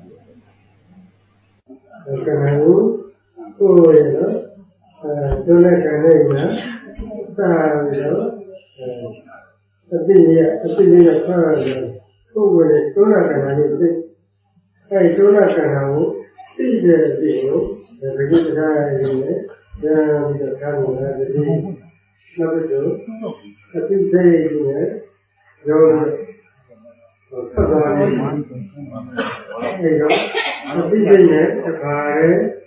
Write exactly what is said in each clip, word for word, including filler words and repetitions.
cái này cô vậy đó cho nên cái này là ta đó cái gì cái gì là ta rồi cô vậy cho nên cái này thì cái cho nên cái nào thì cái gì đó cái gì ra thì ra bây giờ tham gia cái gì nó bây giờ cái gì thì rồi thật ra thì cái đó cái gì này cái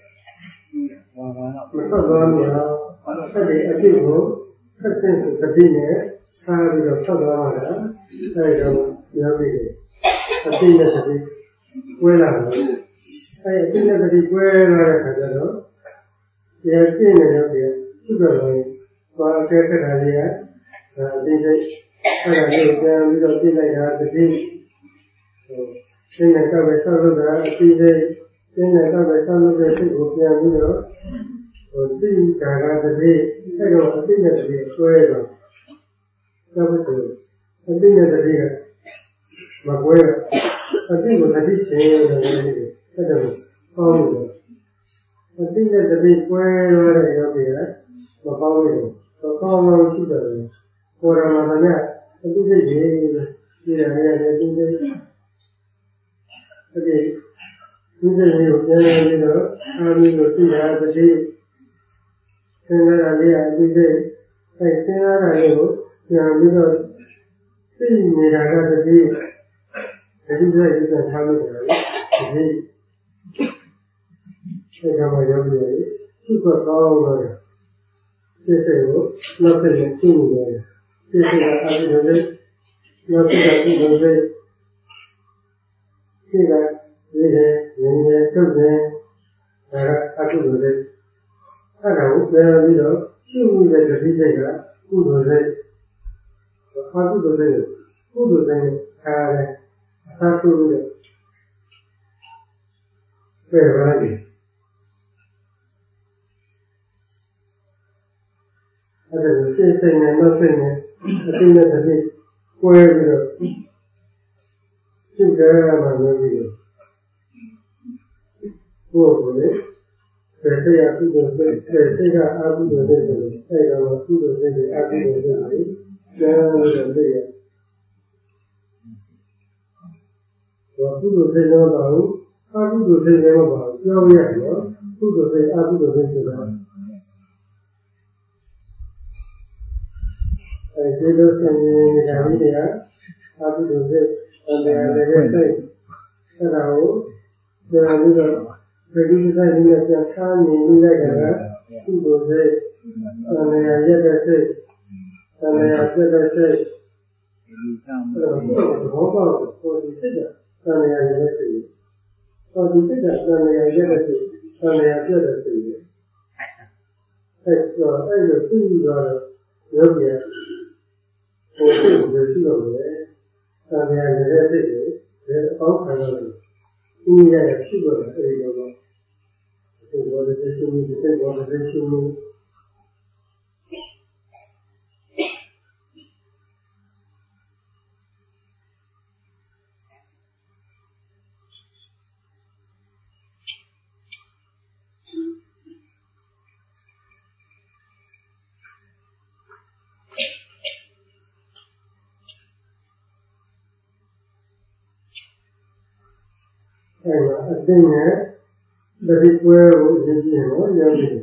mình có làm nhiều cái gì ở đây cũng cái sự cái gì này sao bây giờ thật ra là cái đó nhiều gì cái gì này thì quên làm cái gì này thì quên rồi cái đó cái gì này thì chút rồi qua cái cái này á thì cái cái này cái bây giờ cái này là cái gì cái này các bạn sao được là cái gì cái này các bạn sao được cái sự của nhau như đó rồi tin cả là cái gì cái đó cái tin là cái quê rồi các bạn thấy cái tin là cái gì mà quê cái tin của cái gì chế là cái gì cái đó không được cái tin là cái gì quê rồi là cái gì á mà không được có không đâu chứ được qua mà mà nhá cái gì gì gì là cái gì gì cái gì như thế này rồi cái gì đó à mình rồi tin là cái gì thế nên là đi ăn như thế cái thế là cái gì thì bây giờ tin như là cái gì cái gì là cái gì tham được cái gì cái cái mà giống như vậy cứ có câu rồi cái thế đó nó sẽ là tin rồi cái thế là cái gì đó nó sẽ là cái gì đó cái là gì thế những cái tốt này là cái gì đó cái nào cũng là gì đó chung về cái gì đấy là cũng rồi đấy và cái gì đấy cũng rồi đấy à đấy sao cũng được về vậy à đấy cái cái này nó cái này cái này là gì quay được chung cái mà nó gì của đấy để thấy áp dụng để thấy ra áp dụng để thấy ra áp dụng để áp dụng để để để để và áp dụng để nó bảo áp dụng để nó bảo giao nhận nó áp dụng để áp dụng để nó cái gì đó thành cái gì đó áp dụng để để để để cái nào để bây giờ cái gì cái gì là cái khá nhiều như vậy cả áp dụng để này là cái gì này là cái gì không có có gì hết rồi cái này là cái gì có gì hết rồi cái này là cái gì cái này là cái gì cái rồi cái là tin rồi nhớ kỹ tôi cũng được chứ rồi cái này là cái gì để có khả năng như vậy là chứ rồi cái gì đó tôi gọi là cái chung tôi gọi là cái chung ở đây này để đi quay rồi thì gì nó nhiều gì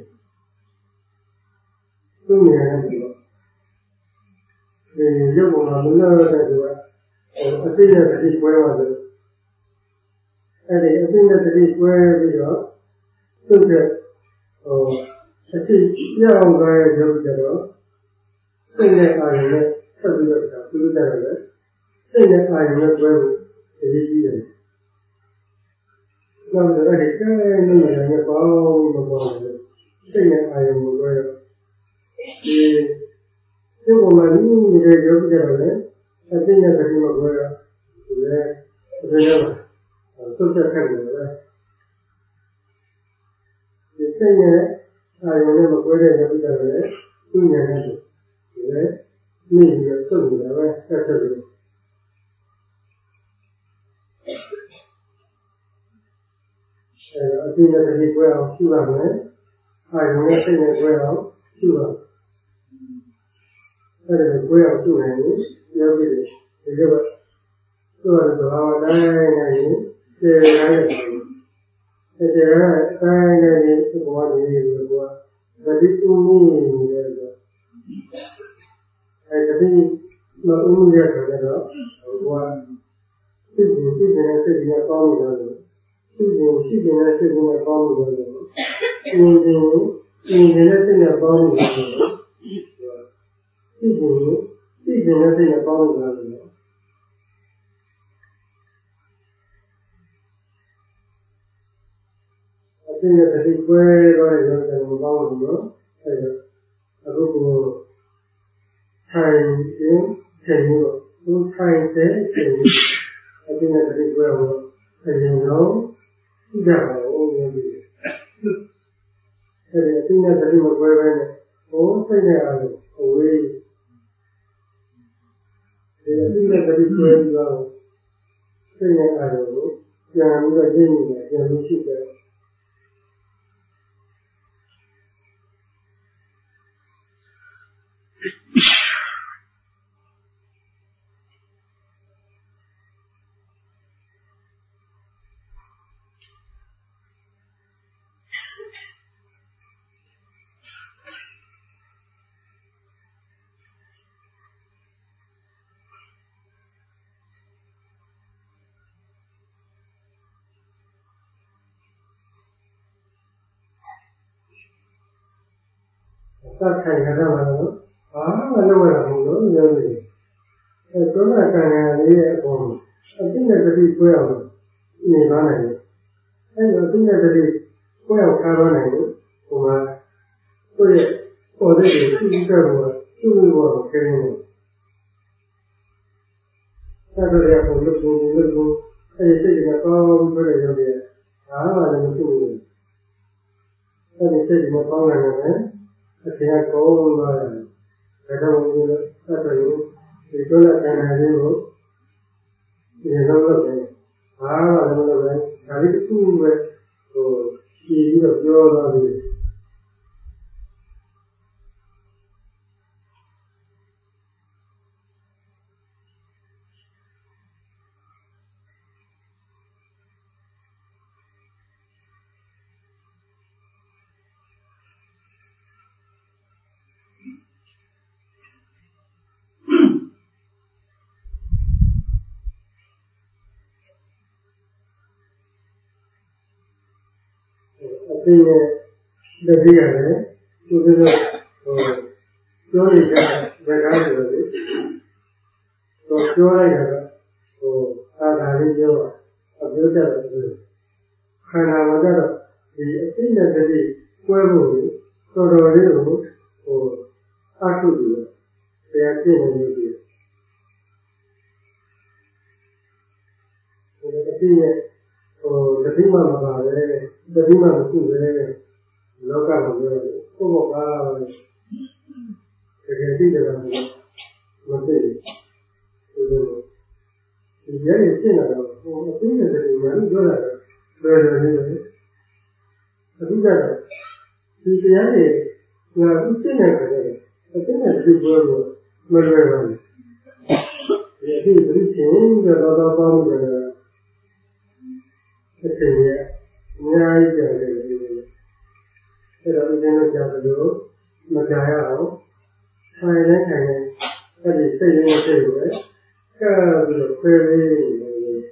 tôi nghe được thì nếu mà mình nói là được ở đây là đi quay mà được ở đây ở đây là đi quay bây giờ tôi sẽ ở đây nhau người được cái đó sinh này ai này sao bây giờ tôi biết rồi sinh này ai này quay thì gì vậy làm được cái cái này là nó có một cái sinh này ai một cái thì nếu mà những người giống như vậy đấy thì nhà cái một cái là rồi là tôi sẽ khai nhận đấy thì sinh này ai một cái này giống như vậy tôi nhận được đấy mình là tôi là vậy cái thứ တိနဲ့တတိကွဲအောင်ရှုရမယ်အာရုံနဲ့စိတ်နဲ့ကွဲအောင်ရှုရမယ်အဲ့ဒါကွဲအောင်ရှုနိုင်ရင်ယောဂီတွေဒီလိုပဲသူ့ရဲ့သဘာဝတိုင်းနဲ့ရင်ကျေရတဲ့ကျေရတဲ့အတိုင်းနဲ့ဒီဘဝတွေပြီးတော့တတိဥမှုနေတဲ့တော့အဲ့တတိမဥမှုရတဲ့တော့ဘဝစိတ်ကိုစိတ်နဲ့စိတ်နဲ့ပေါင်းနေတယ်စိတ်ကိုစိတ်နဲ့စိတ်နဲ့ပေါင်းနေတယ်။ဒီလိုဒီနဲ့စိတ်နဲ့ပေါင်းနေတယ်။စိတ်ကိုစိတ်နဲ့စိတ်နဲ့ပေါင်းနေတယ်။အပြင်ကတည်းကပွဲတော့ရုပ်တယ်ပေါင်းလို့အဲဒါအခုကိုထိုင်ရင်ချိန်လို့သူထိုင်တဲ့ချိန်အပြင်ကတည်းကပွဲတော့အရင်တော့ကြည့်ကြပါဦးလို့ပြောတယ်။အဲဒီအပြင်ကတည်းကပွဲပဲနဲ့ဟိုစိတ်နဲ့အားလို့အဝေးဒီအပြင်ကတည်းကပွဲတော့စိတ်နဲ့အားလို့ပြန်ပြီးတော့ရင်းနေတယ်ပြန်လို့ရှိတယ်သတ်ထိုင်ကြတာတော့ဘာမှမလုပ်ရဘူးလို့ပြောတယ်။အဲတော့ကံရလေးရဲ့အပေါ်အတိနဲ့တတိပွဲအောင်နေသွားနိုင်တယ်။အဲတော့အတိနဲ့တတိပွဲအောင်ထားသွားနိုင်လို့ဟိုမှာကိုယ့်ရဲ့ပေါ်တဲ့ကိုသူ့ကြက်ကိုသူ့ဘောကိုခင်းနေတယ်။အဲတော့ရဖို့လုပ်ဖို့လုပ်ဖို့အဲဒီစိတ်ကကောင်းပြီးတော့ရောက်တယ်။ဘာမှလည်းမရှိဘူး။အဲဒီစိတ်ကကောင်းနေတယ်အတရားကောင်းလာတယ်ဒါကြောင့်ဒီလိုဆက်တယ်ဒီလိုနဲ့တန်ခါလေးကိုဒီလိုလုပ်တယ်ဘာမှမလုပ်ပဲဒါလေးတစ်ခုပဲဟိုကြည့်ပြီးတော့ပြောသွားတယ်အသိနဲ့တတိရတယ်သူတို့ဟိုပြောနေကြတဲ့ကားဆိုတော့လေဟိုပြောလိုက်တာကဟိုအာသာလေးပြောအပြောတတ်တယ်ခန္ဓာမှာတော့ဒီအသိနဲ့တတိကွဲဖို့တော်တော်လေးကိုဟိုအထုပြီးတရားပြည့်နေလို့ဒီဟိုအသိနဲ့ဟိုတတိမှမပါပဲတတိမှမရှိပဲလောကမှာပြောတယ်ကိုယ့်ဘောကတကယ်သိတယ်ကောမသိဘူးဒီလိုဒီရဲရှင်းလာတော့ဟိုအသိနဲ့တတိမှလို့ပြောတာလွယ်လွယ်လေးပဲအခုကျတော့ဒီတရားတွေငါဥသိနဲ့ကြတယ်အသိနဲ့တတိပြောလို့မလွယ်ပါဘူးဒီအသိတတိချင်းတော့တော့ပေါင်းတယ်အချိန်ရအများကြီးကြာတယ်ဒီလိုအဲ့တော့ဦးဇင်းတို့ကြာလို့မကြာရအောင်ထိုင်နေထိုင်နေအဲ့ဒီစိတ်လေးနဲ့စိတ်ကိုပဲကဲပြီးတော့ခွဲလေးနေတယ်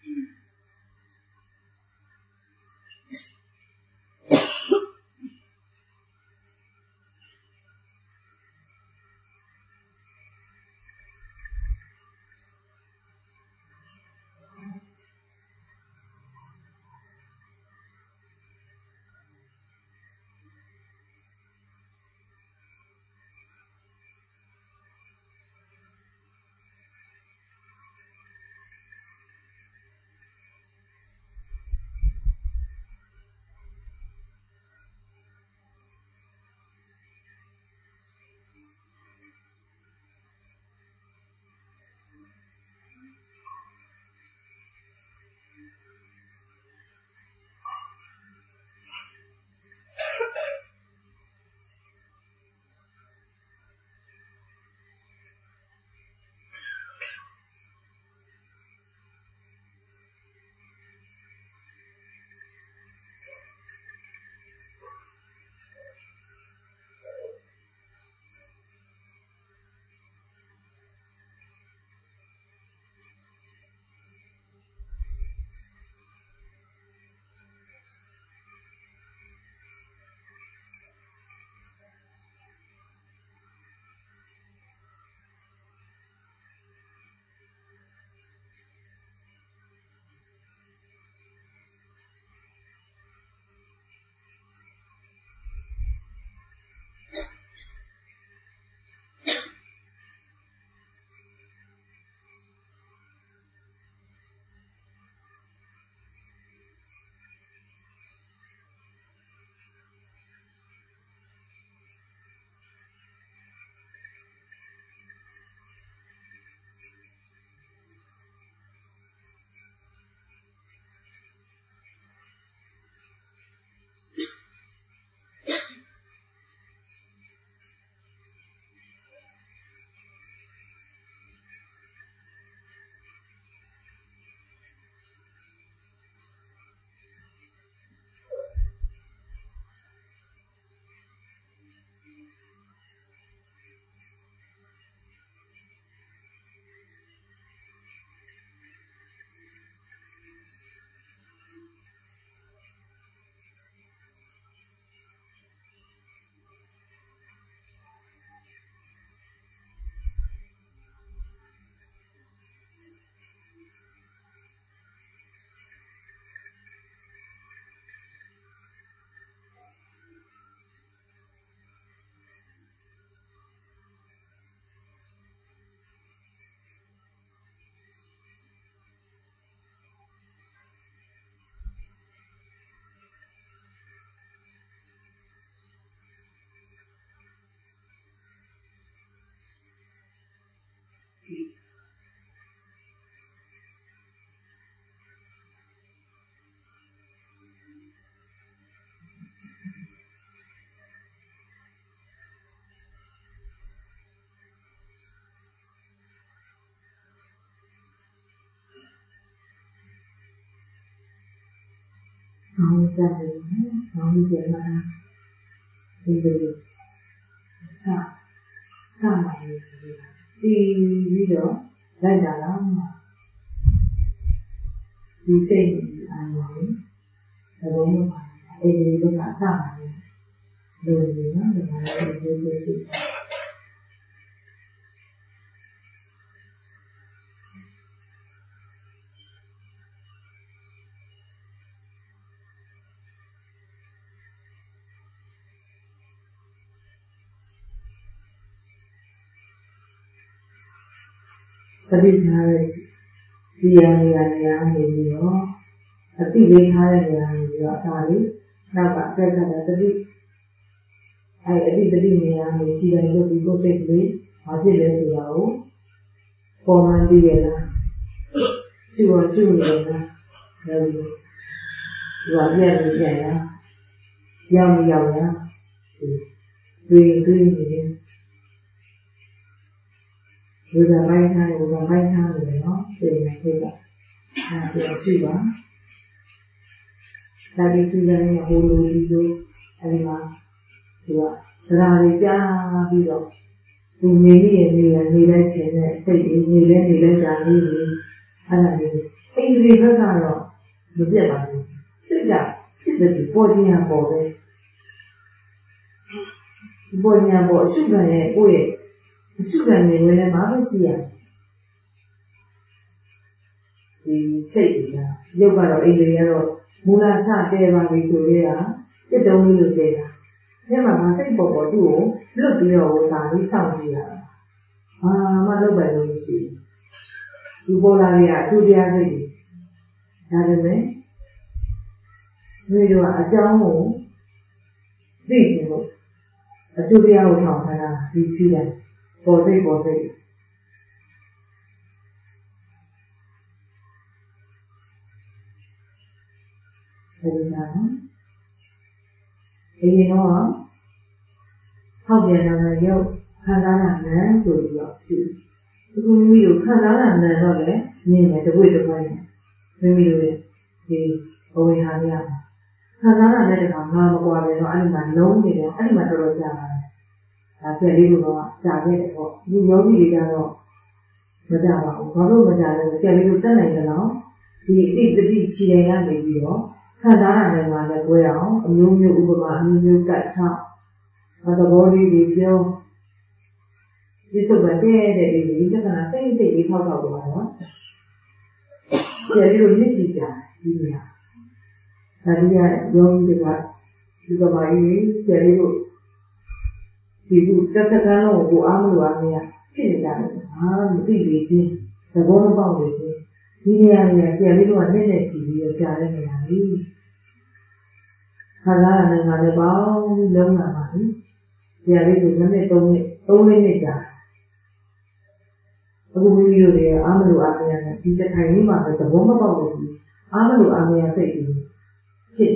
Ông cha mình ông chuyện mà thì vì sao sao mà đi đi đó đây là đó mà đi xem anh nói là đúng không ạ? Em đi với cả sao mà đường gì đó là mà em đi với sự tadi hari dia yang yang ini oh tapi dia hari yang dia tadi nampak saya kata tadi ai tadi tadi ni yang ni si yang itu di kota ini masih ada sejarah formal dia lah cuma cuma lah dari luar dia dia ya yang yang ya tui tui ni udah baik hai udah baik hai rồi đó tiền này thì là à tiền suy đoán ta đi tu ra nhà hồ lô đi vô anh mà thì là ra đi cha đi rồi thì nghề gì nghề nghề đây chuyện này phải nghề lên nghề lên ra đi anh là nghề အိန္ဒြေဘက်ကတော့မပြတ်ပါဘူးစိတ်ကဖြစ်တဲ့စီပေါ်ခြင်းဟာပေါ်ပဲပေါ်ခြင်းပေါ်အရှုခံရဲ့ကိုယ့်ရဲ့အရှုခံနေဝင်လည်းမမရှိရဒီစိတ်ကရုပ်ကတော့အိန္ဒြေကတော့မူလစတဲပါပြီဆိုရဲကစိတ်တုံးလို့တဲတာအဲမှာငါစိတ်ပေါ်ပေါ်သူ့ကိုလွတ်ပြီးတော့ဒါလေးစောင့်ကြည့်ရတာဘာမှလုပ်ပိုင်လို့မရှိဘူးဒီပေါ်လာရအထူးတရားစိတ်ဒါပေမဲ့ဒီလိုအကြောင်းကိုသိချင်လို့အထူးတရားကိုထောင်ထားတာဒီကြည့်တယ်ပေါ်စိတ်ပေါ်စိတ်ဒီလိုနော်ဒီတော့ဟောက်ပြန်လာရုပ်ခံစားတာနန်းဆိုပြီးတော့ဖြစ်ဒီကုမိကိုခံစားတာနန်းတော့လေမြင်တယ်တပွေတပွေနဲ့မိမိတို့ရဲ့ဒီဘဝဟာရခံစားတာနဲ့တခါငါမကွာတယ်တော့အဲ့ဒီမှာလုံးနေတယ်အဲ့ဒီမှာတော်တော်ကြာပါတယ်ဒါပြည့်လေးကတော့ကြာခဲ့တယ်ပေါ့ဒီယောဂီတွေကတော့မကြပါဘူးဘာလို့မကြလဲပြည့်လေးတို့တက်နိုင်ကြတော့ဒီအတိတတိခြေရကနေပြီးတော့ခံစားရတဲ့မှာလည်းကြွယ်အောင်အမျိုးမျိုးဥပမာအမျိုးမျိုးကတ်ထားဘာသဘောလေးတွေပြောဒီစုပ်ပဲတဲ့တဲ့လေးဒီကကနာစိတ်စိတ်လေးထောက်ထောက်တော့နော်ကျေပြီးတော့မြင့်ကြည့်ကြဒီနေရာဒါကြီးကယောဂီတွေကဒီကမာကြီးကျေပြီးတော့ဒီခုတက်စကန်တော့ကိုအားမလို့အားမရဖြစ်နေကြတယ်ဟာမသိလေချင်းသဘောမပေါက်လေချင်းဒီနေရာကြီးကျေပြီးတော့နဲ့နဲ့ချီပြီးတော့ကြားတဲ့နေရာလေးခါလာတဲ့ငါလည်းပေါင်းလုံးလာပါပြီ။ဒီအရေးကိုနှစ်နှစ်သုံးနှစ်သုံးလေးနှစ်ကြာအခုမိမိတို့ရဲ့အာမလို့အာမရနဲ့ဒီတစ်ထိုင်လေးမှာပဲသဘောမပေါက်လို့အာမလို့အာမရစိတ်ကြီးဖြစ်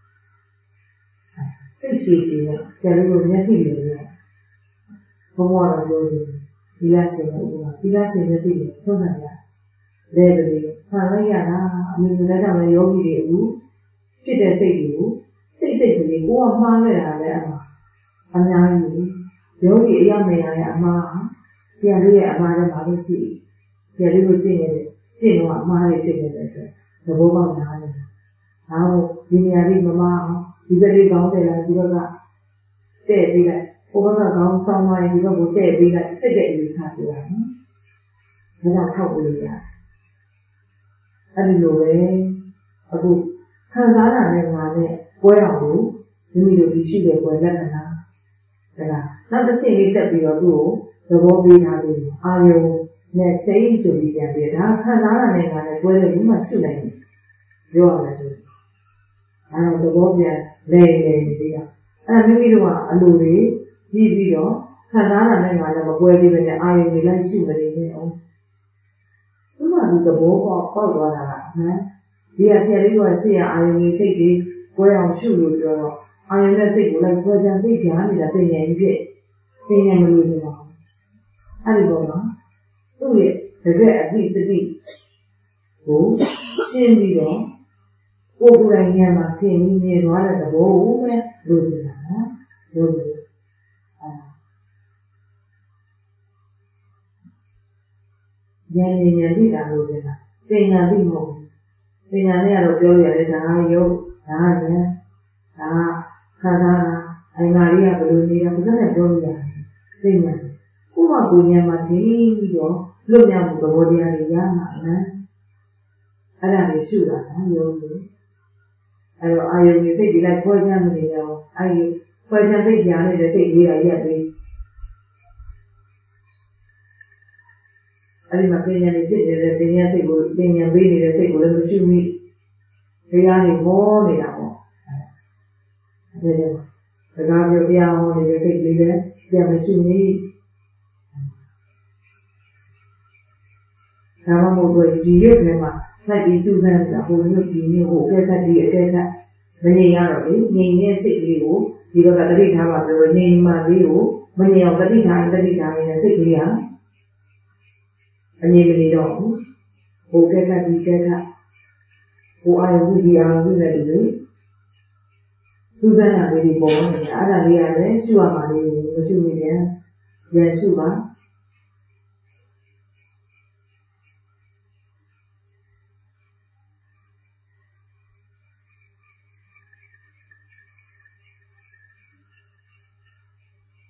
နေတာ။စိတ်ရှိရှိနဲ့ကျန်လို့မျက်စိလေးနဲ့ဘုံဝါတော်ပြောတယ်ဒီလားစင်လို့ဒီလားစင်မျက်စိလေးသုံးနိုင်ရလဲတယ်ခံလိုက်ရတာအမြင်နဲ့တော့လည်းယောဂီတွေအခုဖြစ်တဲ့စိတ်တွေကိုစိတ်စိတ်ကလေးကိုကမှားခဲ့တာလည်းအမှားအများကြီးယောဂီအရောက်နေရတဲ့အမှားဆရာလေးရဲ့အမှားတွေပါလို့ရှိဆရာလေးကိုကြည့်နေတယ်ကြည့်တော့အမှားတွေဖြစ်နေတဲ့အတွက်သဘောပေါက်လာတယ်။ဒါကိုဒီနေရာလေးမမအောင်ဒီကလေးကောင်းတယ်လားဒီဘက်ကတဲ့ပြီးလိုက်ဟိုဘက်ကကောင်းဆောင်သွားရင်ဒီဘက်ကိုတဲ့ပြီးလိုက်စစ်တဲ့အနေထားပြရနော်။ဒါကထောက်လို့ရတယ်။အဲ့ဒီလိုပဲအခုခံစားတာနဲ့ငါနဲ့ပွဲအောင်လို့မိမိတို့ဒီရှိတဲ့ပွဲလက္ခဏာဒါကနောက်တစ်ချိန်လေးတက်ပြီးတော့သူ့ကိုသဘောပေးထားလို့အာယုံနဲ့စိတ်ဆိုပြီးပြန်ပြီးဒါခံစားတာနဲ့ငါနဲ့ပွဲလို့ဒီမှာရှိနိုင်တယ်ပြောရမယ်ဆိုအဲတော့သဘောပြန်လဲနေသေးတာအဲမိမိတို့ကအလိုတွေကြည့်ပြီးတော့ခံစားတာနဲ့ငါလည်းမပွဲသေးပဲနဲ့အာယုံတွေလိုက်ရှိမနေနဲ့အောင်ဒီမှာဒီသဘောပေါက်ပေါက်သွားတာကဟမ်ဒီကဆရာလေးကရှေ့ရအာယုံတွေစိတ်တွေပွဲအောင်ရှုလို့ပြောတော့အာယုံနဲ့စိတ်ကိုလိုက်ပွဲချမ်းစိတ်ပြားနေတာပြင်ရင်ဖြစ်ပြင်ရင်မလို့နေပါဘူးအဲ့ဒီတော့သူ့ရဲ့တကယ်အသိတတိကိုရှင်းပြီးတော့ကိုယ်ကိုယ်တိုင်ဉာဏ်မှာသင်ပြီးမြင်သွားတဲ့သဘောကိုပဲလိုချင်တာနော်လို့အဲဉာဏ်ဉာဏ်သိတာလိုချင်တာသင်ညာသိမဟုတ်ဘူးသင်ညာနဲ့ကတော့ပြောရတယ်ဒါယုတ်ဒါဉာဏ်ဒါခန္ဓာအင်္ဂါလေးကဘယ်လိုနေတာဘယ်နဲ့ပြောလို့ရလဲသိညာကိုယ့်မှာကိုယ်ဉာဏ်မှာသိပြီးတော့လွတ်မြောက်မှုသဘောတရားတွေရမှာနော်အဲ့ဒါတွေရှုတာနော်ယောဂီအဲ့တော့အာယုန်စိတ်ဒီလိုက်ခွဲခြားမှုတွေရောအာယုန်ခွဲခြားစိတ်ကြားနေတဲ့စိတ်လေးရရက်ပြီးအဲ့ဒီမှာပညာတွေဖြစ်နေတဲ့ပညာစိတ်ကိုပညာပေးနေတဲ့စိတ်ကိုလည်းမရှုမိတရားတွေဟောနေတာပေါ့အဲ့ဒါစကားပြောပြဟောနေတဲ့စိတ်လေးလည်းပြန်မရှုမိဒါမှမဟုတ်ဒီရုပ်ထဲမှာလိုက်ပြီးစူးစမ်းနေတာဟိုမျိုးဒီမျိုးဟိုအကဲခတ်ဒီအကဲခတ်မငြိမ်ရတော့လေငြိမ်တဲ့စိတ်လေးကိုဒီဘက်ကတတိထားပါပြောငြိမ်မှလေးကိုမငြိမ်အောင်တတိထားရင်တတိထားနေတဲ့စိတ်ကလေးကအငြိမ်မနေတော့ဘူးဟိုအကဲခတ်ဒီအကဲခတ်ဟိုအာရုံဒီအာရုံနဲ့တူလေစူးစမ်းရလေးတွေပေါ်နေတာအဲ့ဒါလေးရတယ်ရှုရမှာလေးကိုမရှုမိပြန်ပြန်ရှုပါ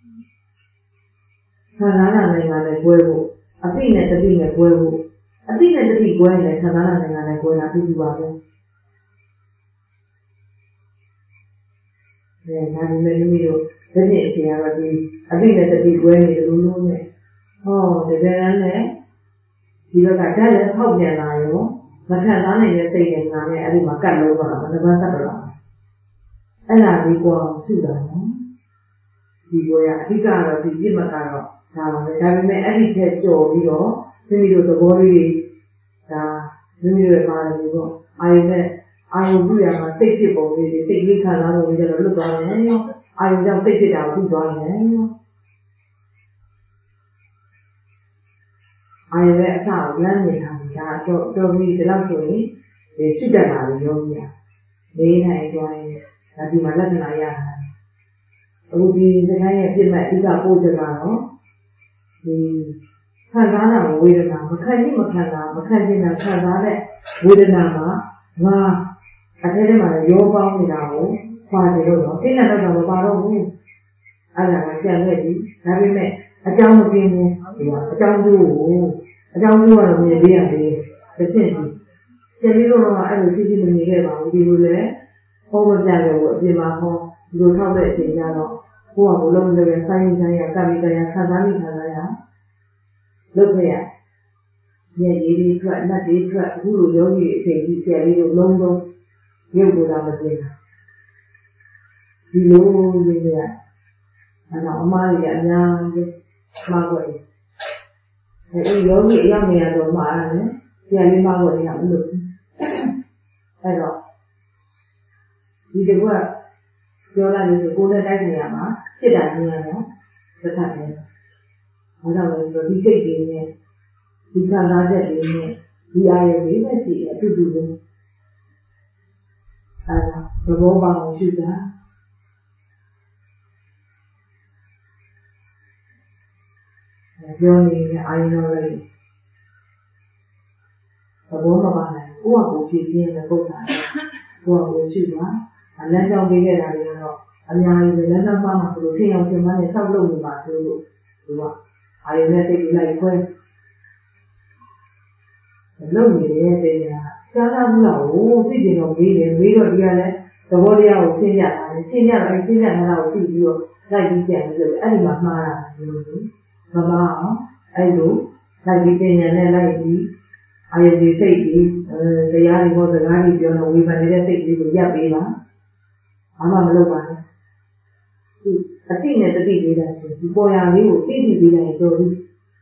ခန္ဓာနာနိုင်ငံနဲ့ကွဲဖို့အသိနဲ့တတိနဲ့ကွဲဖို့အသိနဲ့တတိကွဲရင်ခန္ဓာနာနိုင်ငံနဲ့ကွဲတာအတူတူပါပဲ။အဲဒါဒီလိုမျိုးတို့ဒီနေ့အချိန်ကတော့ဒီအသိနဲ့တတိကွဲနေတယ်လို့လို့နဲ့ဟောတကယ်တမ်းနဲ့ဒီဘက်ကဓာတ်လည်းဖောက်ပြန်လာရောမခံစားနိုင်တဲ့စိတ်နဲ့ငါနဲ့အဲ့ဒီမှာကတ်လို့ပါလားမနဘာဆက်ပါလားအဲ့ဒါဒီကွာစုတာနော်ဒီကွာအဓိကတော့ဒီပြစ်မကတော့ဒါပါပဲဒါပေမဲ့အဲ့ဒီထက်ကြော်ပြီးတော့မိမိတို့သဘောလေးတွေဒါမိမိတို့ရဲ့ပါလေးပေါ့အာယုနဲ့အာယုပြုရမှာစိတ်ဖြစ်ပုံလေးတွေစိတ်လေးခံစားလို့ကြတော့လွတ်သွားတယ်နော်အာယုကြောင့်စိတ်ဖြစ်တာကိုသိသွားတယ်နော်အာယုရဲ့အစကိုလမ်းနေတာဒါတော့တော်ပြီဒီလောက်ဆိုရင်ဒီရှိတတ်တာကိုရောပြလေးနိုင်သွားရင်ဒါဒီမှာလက္ခဏာရတာအခုဒီစကားရဲ့ပြစ်မဲ့အဓိကပို့ချက်ကတော့ဒီခံစားတာဝေဒနာမခံရင်မခံတာမခံချင်တာခံစားတဲ့ဝေဒနာမှာငါအထဲထဲမှာရောပေါင်းနေတာကိုခွာကြလို့တော့သိနေတော့မပါတော့ဘူးအဲ့ဒါကကြံခဲ့ပြီဒါပေမဲ့အကြောင်းမပြင်းဘူးဒီကအကြောင်းကျိုးကိုအကြောင်းကျိုးကတော့မြင်သေးရတယ်တစ်ချက်ကြီးကျန်ပြီးတော့အဲ့လိုရှိရှိမနေခဲ့ပါဘူးဒီလိုလေဟောမပြခဲ့ဘူးအပြင်မှာဟောဒီလိုထောက်တဲ့အချိန်ကျတော့ကိုယ့်ဟာကိုယ်လုံးလည်းဆိုင်ရင်ဆိုင်ရကပ်ပြီးတရားခံစားနေခံစားရလုပ်ခဲ့ရညရည်တွေထွက်နတ်တွေထွက်အခုလိုယောဂီအချိန်ကြီးဆရာလေးတို့လုံးလုံးရုပ်ကိုယ်သာမသိတာဒီလိုရင်းရအဲ့တော့အမားကြီးကအများကြီးမှားခွက်အဲဒီယောဂီအရောက်နေရတော့မှာတယ်ဆရာလေးမှားခွက်တွေကမလို့အဲ့တော့ဒီတကွပြောလိုက်လို့ဆိုကိုယ်နဲ့တိုက်နေရမှာဖြစ်တာနေရတော့တစ်ခါတည်းဘာလို့လဲဆိုတော့ဒီစိတ်တွေနဲ့ဒီခံစားချက်တွေနဲ့ဒီအာရုံတွေနဲ့ရှိအတူတူပဲအဲဒါသဘောပေါက်အောင်ရှိတာပြောနေတဲ့အာရုံတွေသဘောမပါနိုင်ကိုယ့်အကိုဖြစ်ခြင်းနဲ့ပုဒ်တာကိုယ့်အကိုရှိတာလမ်းကြောင်းပေးခဲ့တာတွေကတော့အများကြီးပဲလမ်းကြောင်းပါမှာဆိုလို့ထင်အောင်ထင်မှန်းနဲ့ဆောက်လုပ်နေပါဆိုလို့သူကအာရုံနဲ့စိတ်လိုက်ခွဲလုပ်နေတဲ့တရားစားလာဘူးလားကိုသိကျင်တော့မေးတယ်မေးတော့ဒီကလည်းသဘောတရားကိုရှင်းပြတာလေရှင်းပြတော့အဲရှင်းပြတာကိုသိပြီးတော့လိုက်ပြီးကြံပြီးလို့အဲ့ဒီမှာမှားတာမျိုးလို့မမအောင်အဲ့လိုလိုက်ပြီးတင်ညာနဲ့လိုက်ပြီးအာရုံတွေစိတ်ကြီးတရားတွေဟောစကားတွေပြောတော့ဝေဖန်နေတဲ့စိတ်ကြီးကိုရပ်ပေးပါဘာမှမလုပ်ပါနဲ့သူအတိနဲ့တတိလေးတာဆိုဒီပေါ်ရာလေးကိုသိသိပြီးတိုင်းတော်ပြီ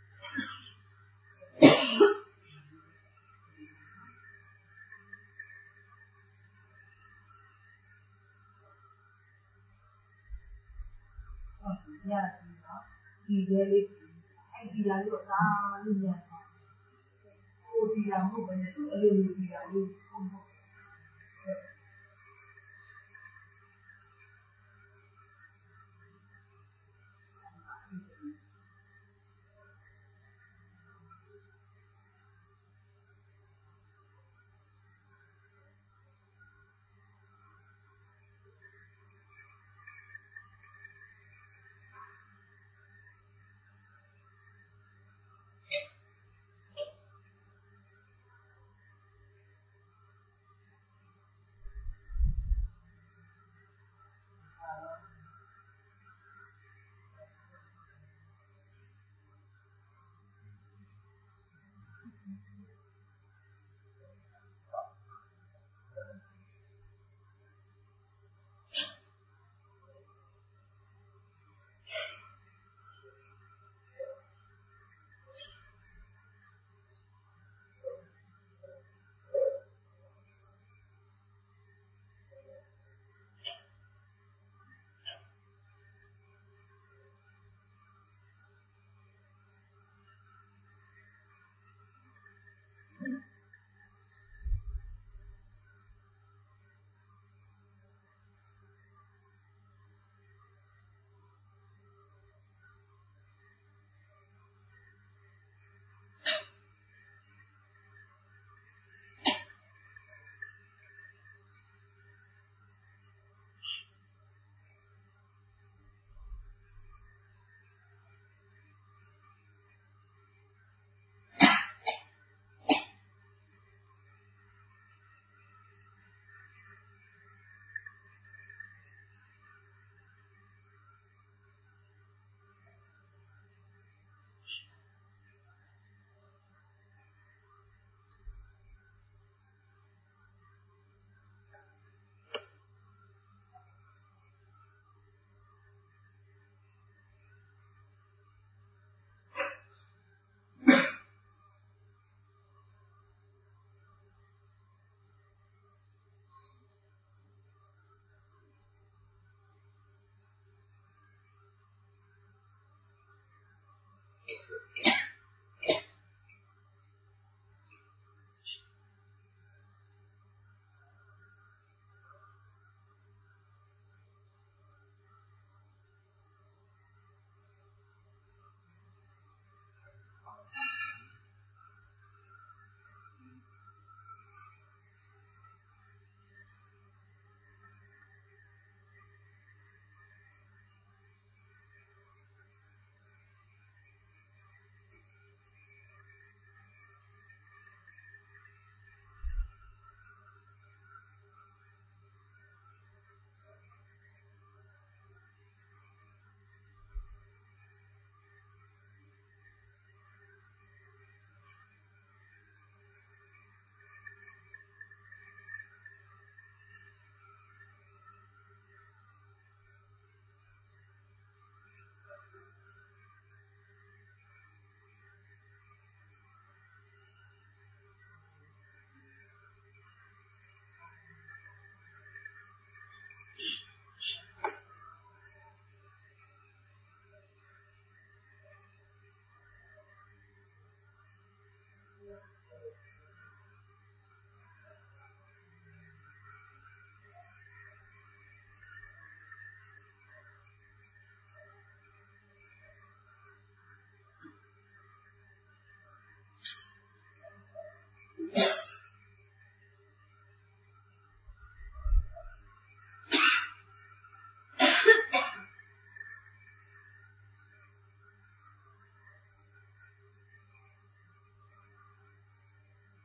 ဒီလေလေးအဲ့ဒီလာလို့သာလို့ညာကိုဒီလာမှုပဲသူ့အလိုလိုဒီလာလို့။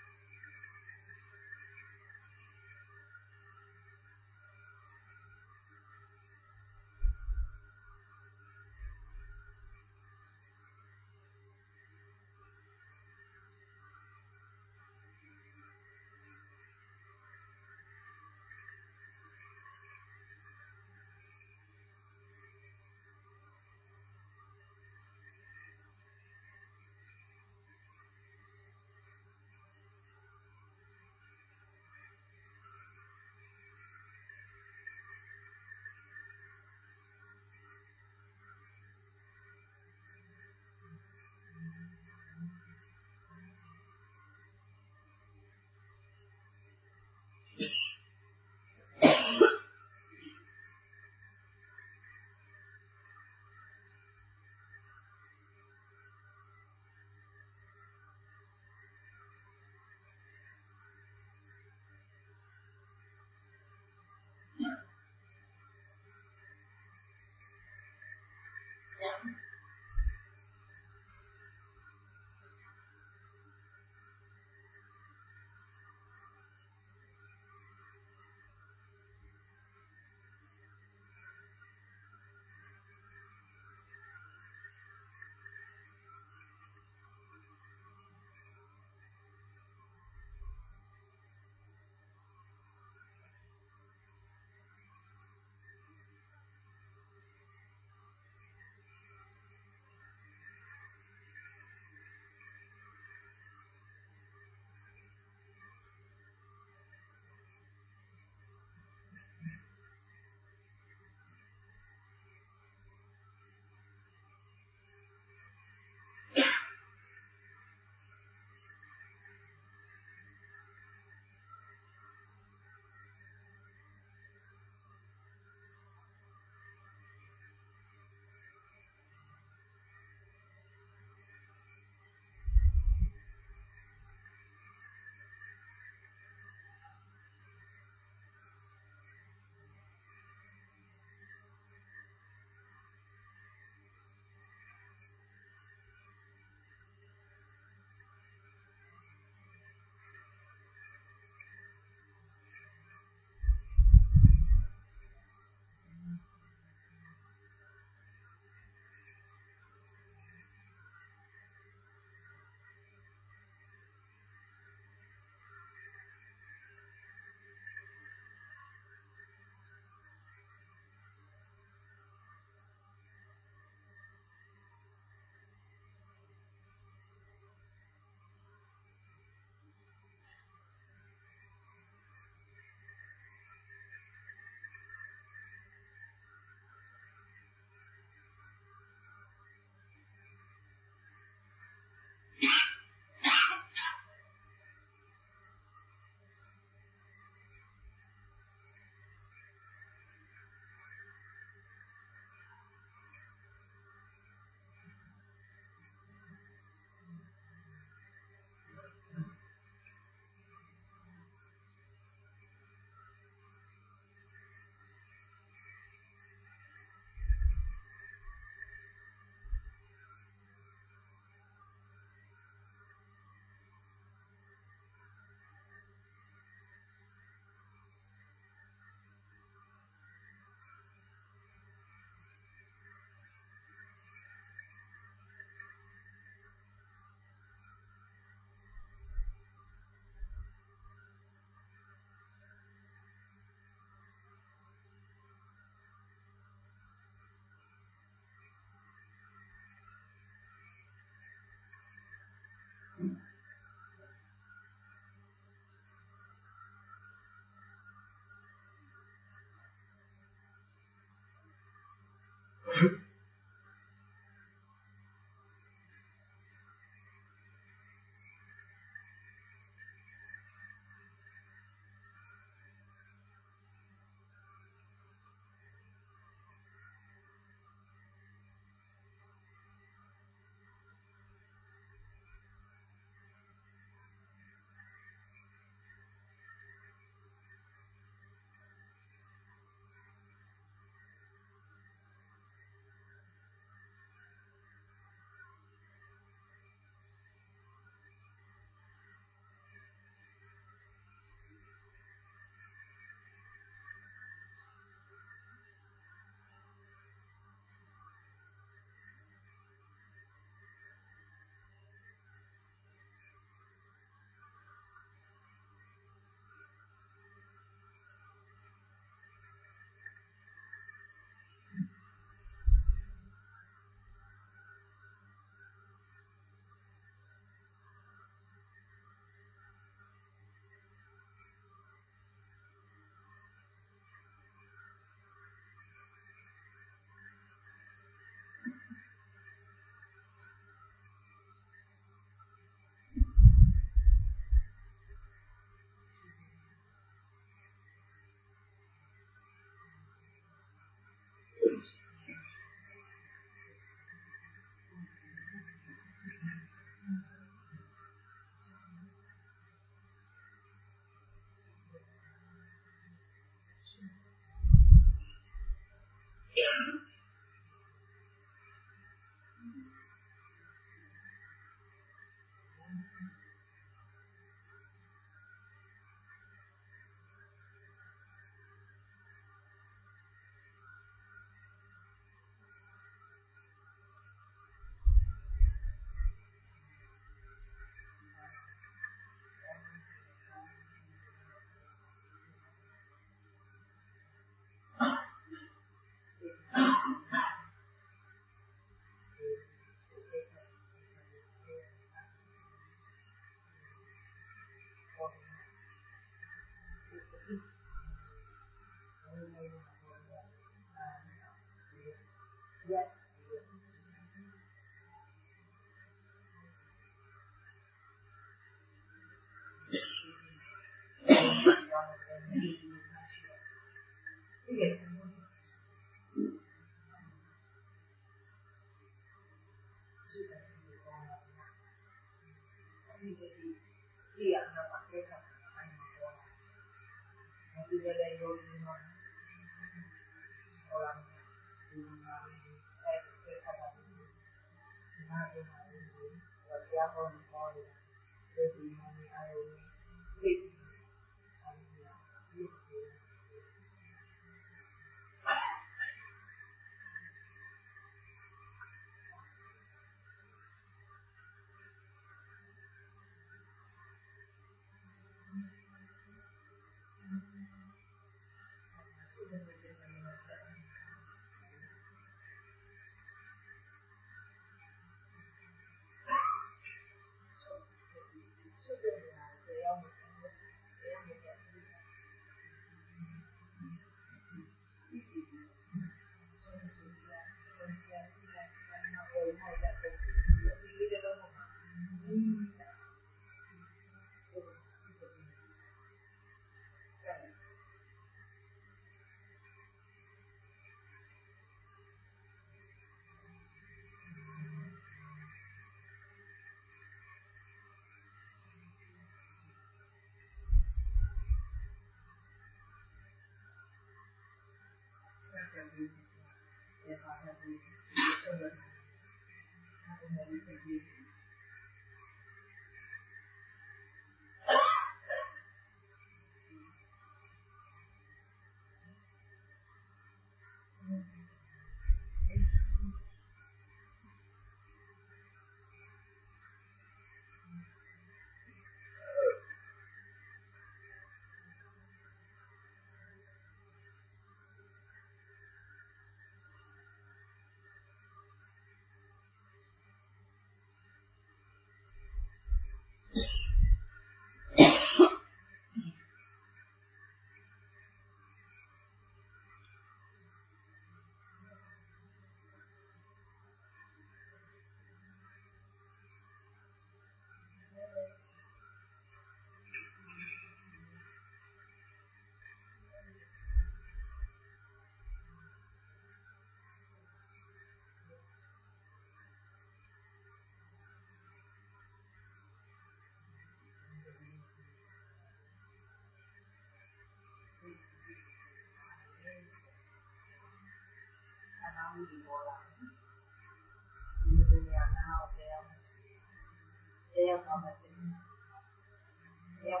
မှုတွေပေါ်လာဒီလိုနေရာနာတော့တရားတရားကောင်းတယ်တရား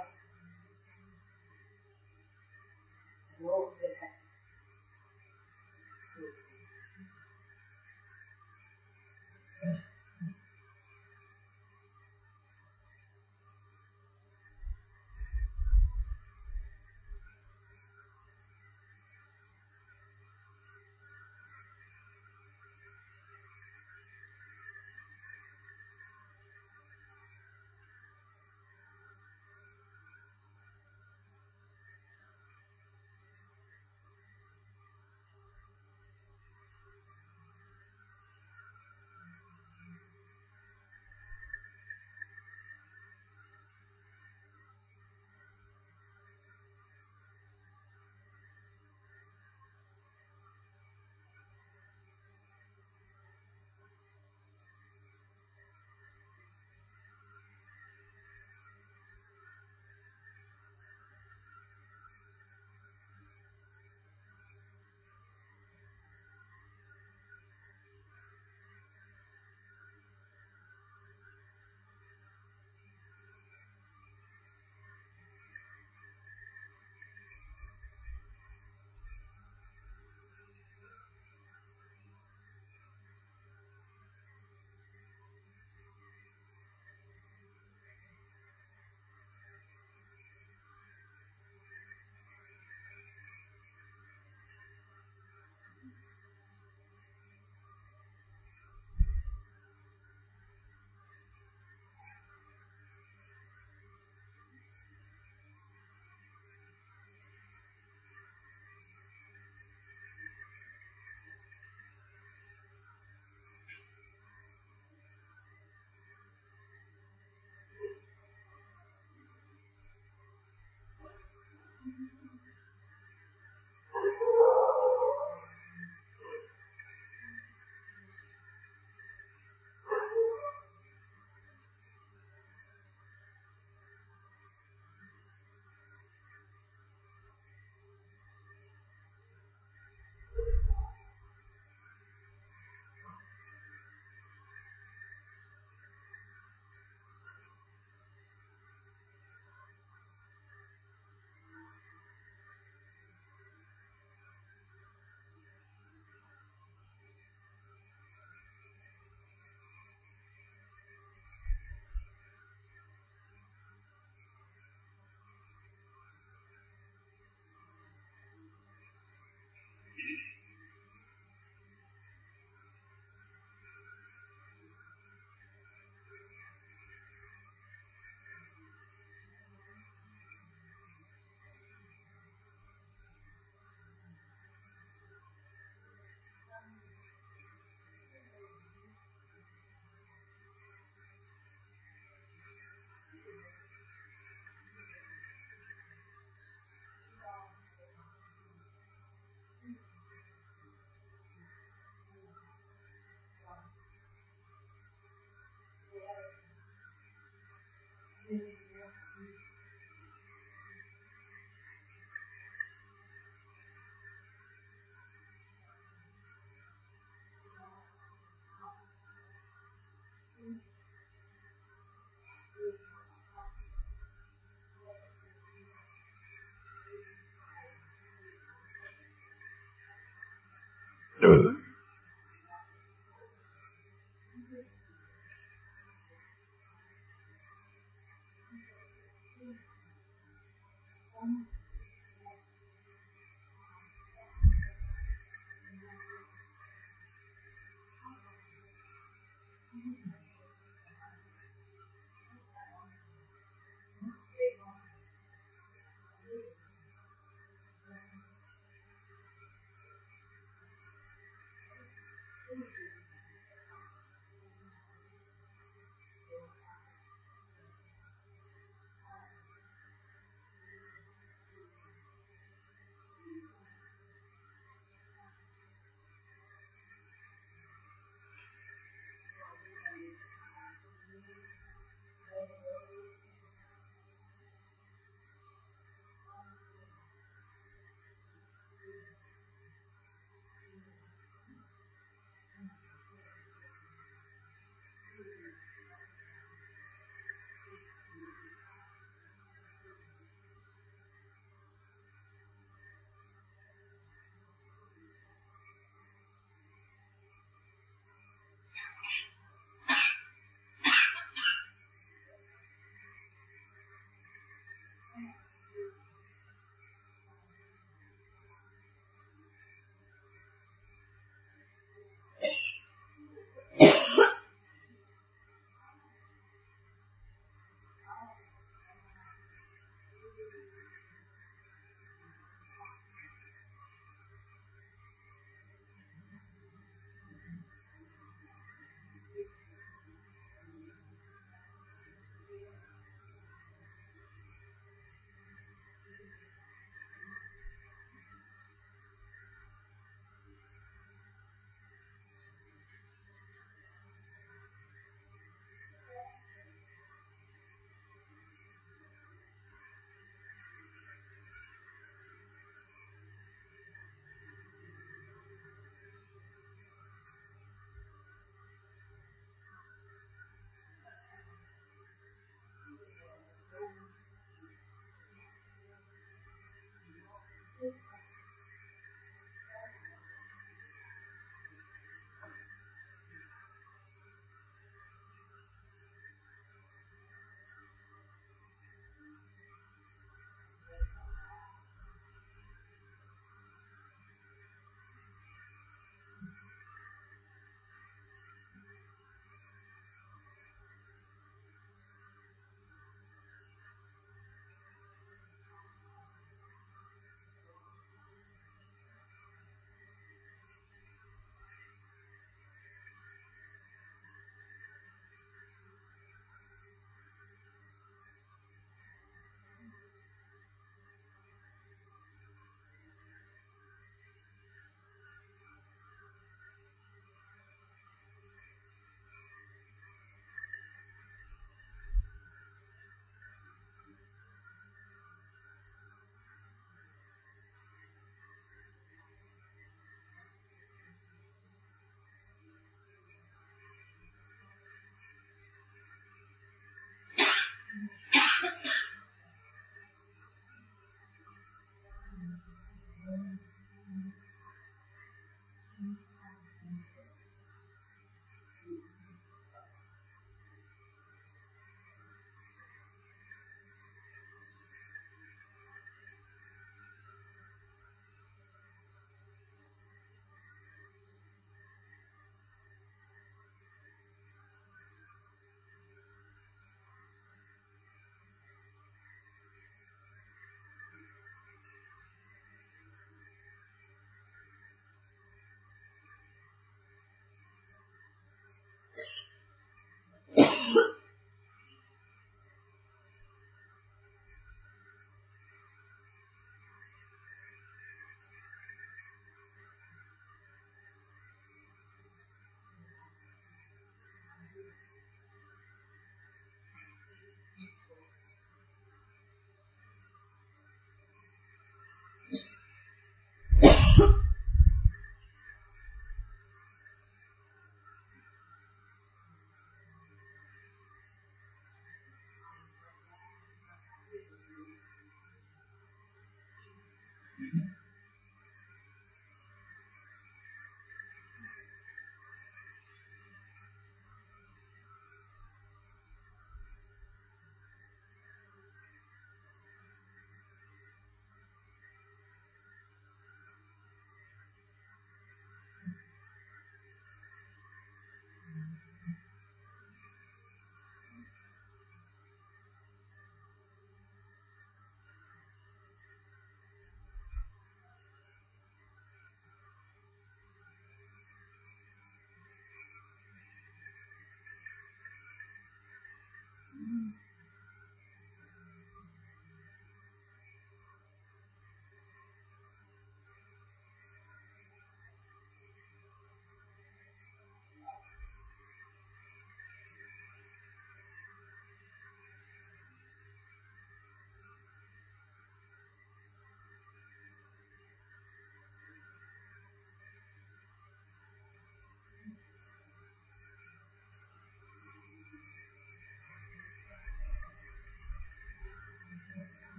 ဘောတဲ့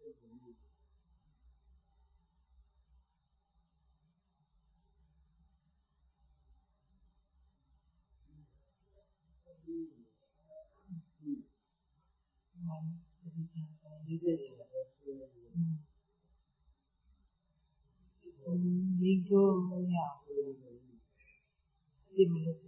你说呀，对不对？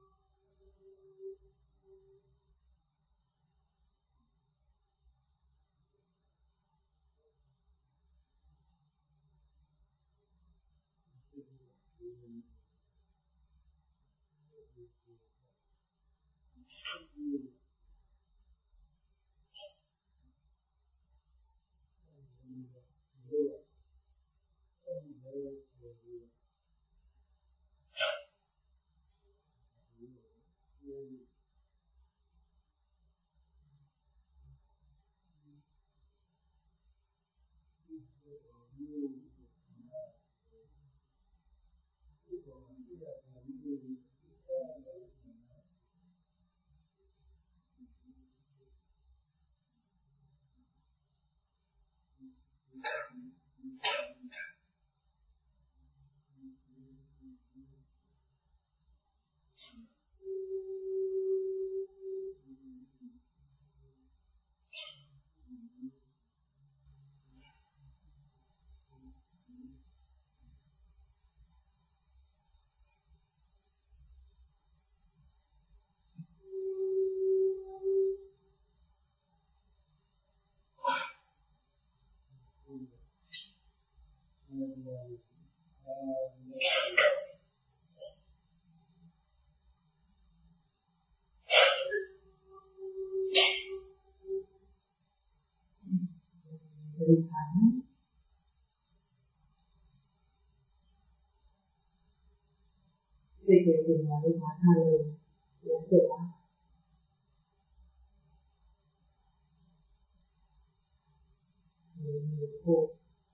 这个是哪里把它的颜色啊？嗯，不，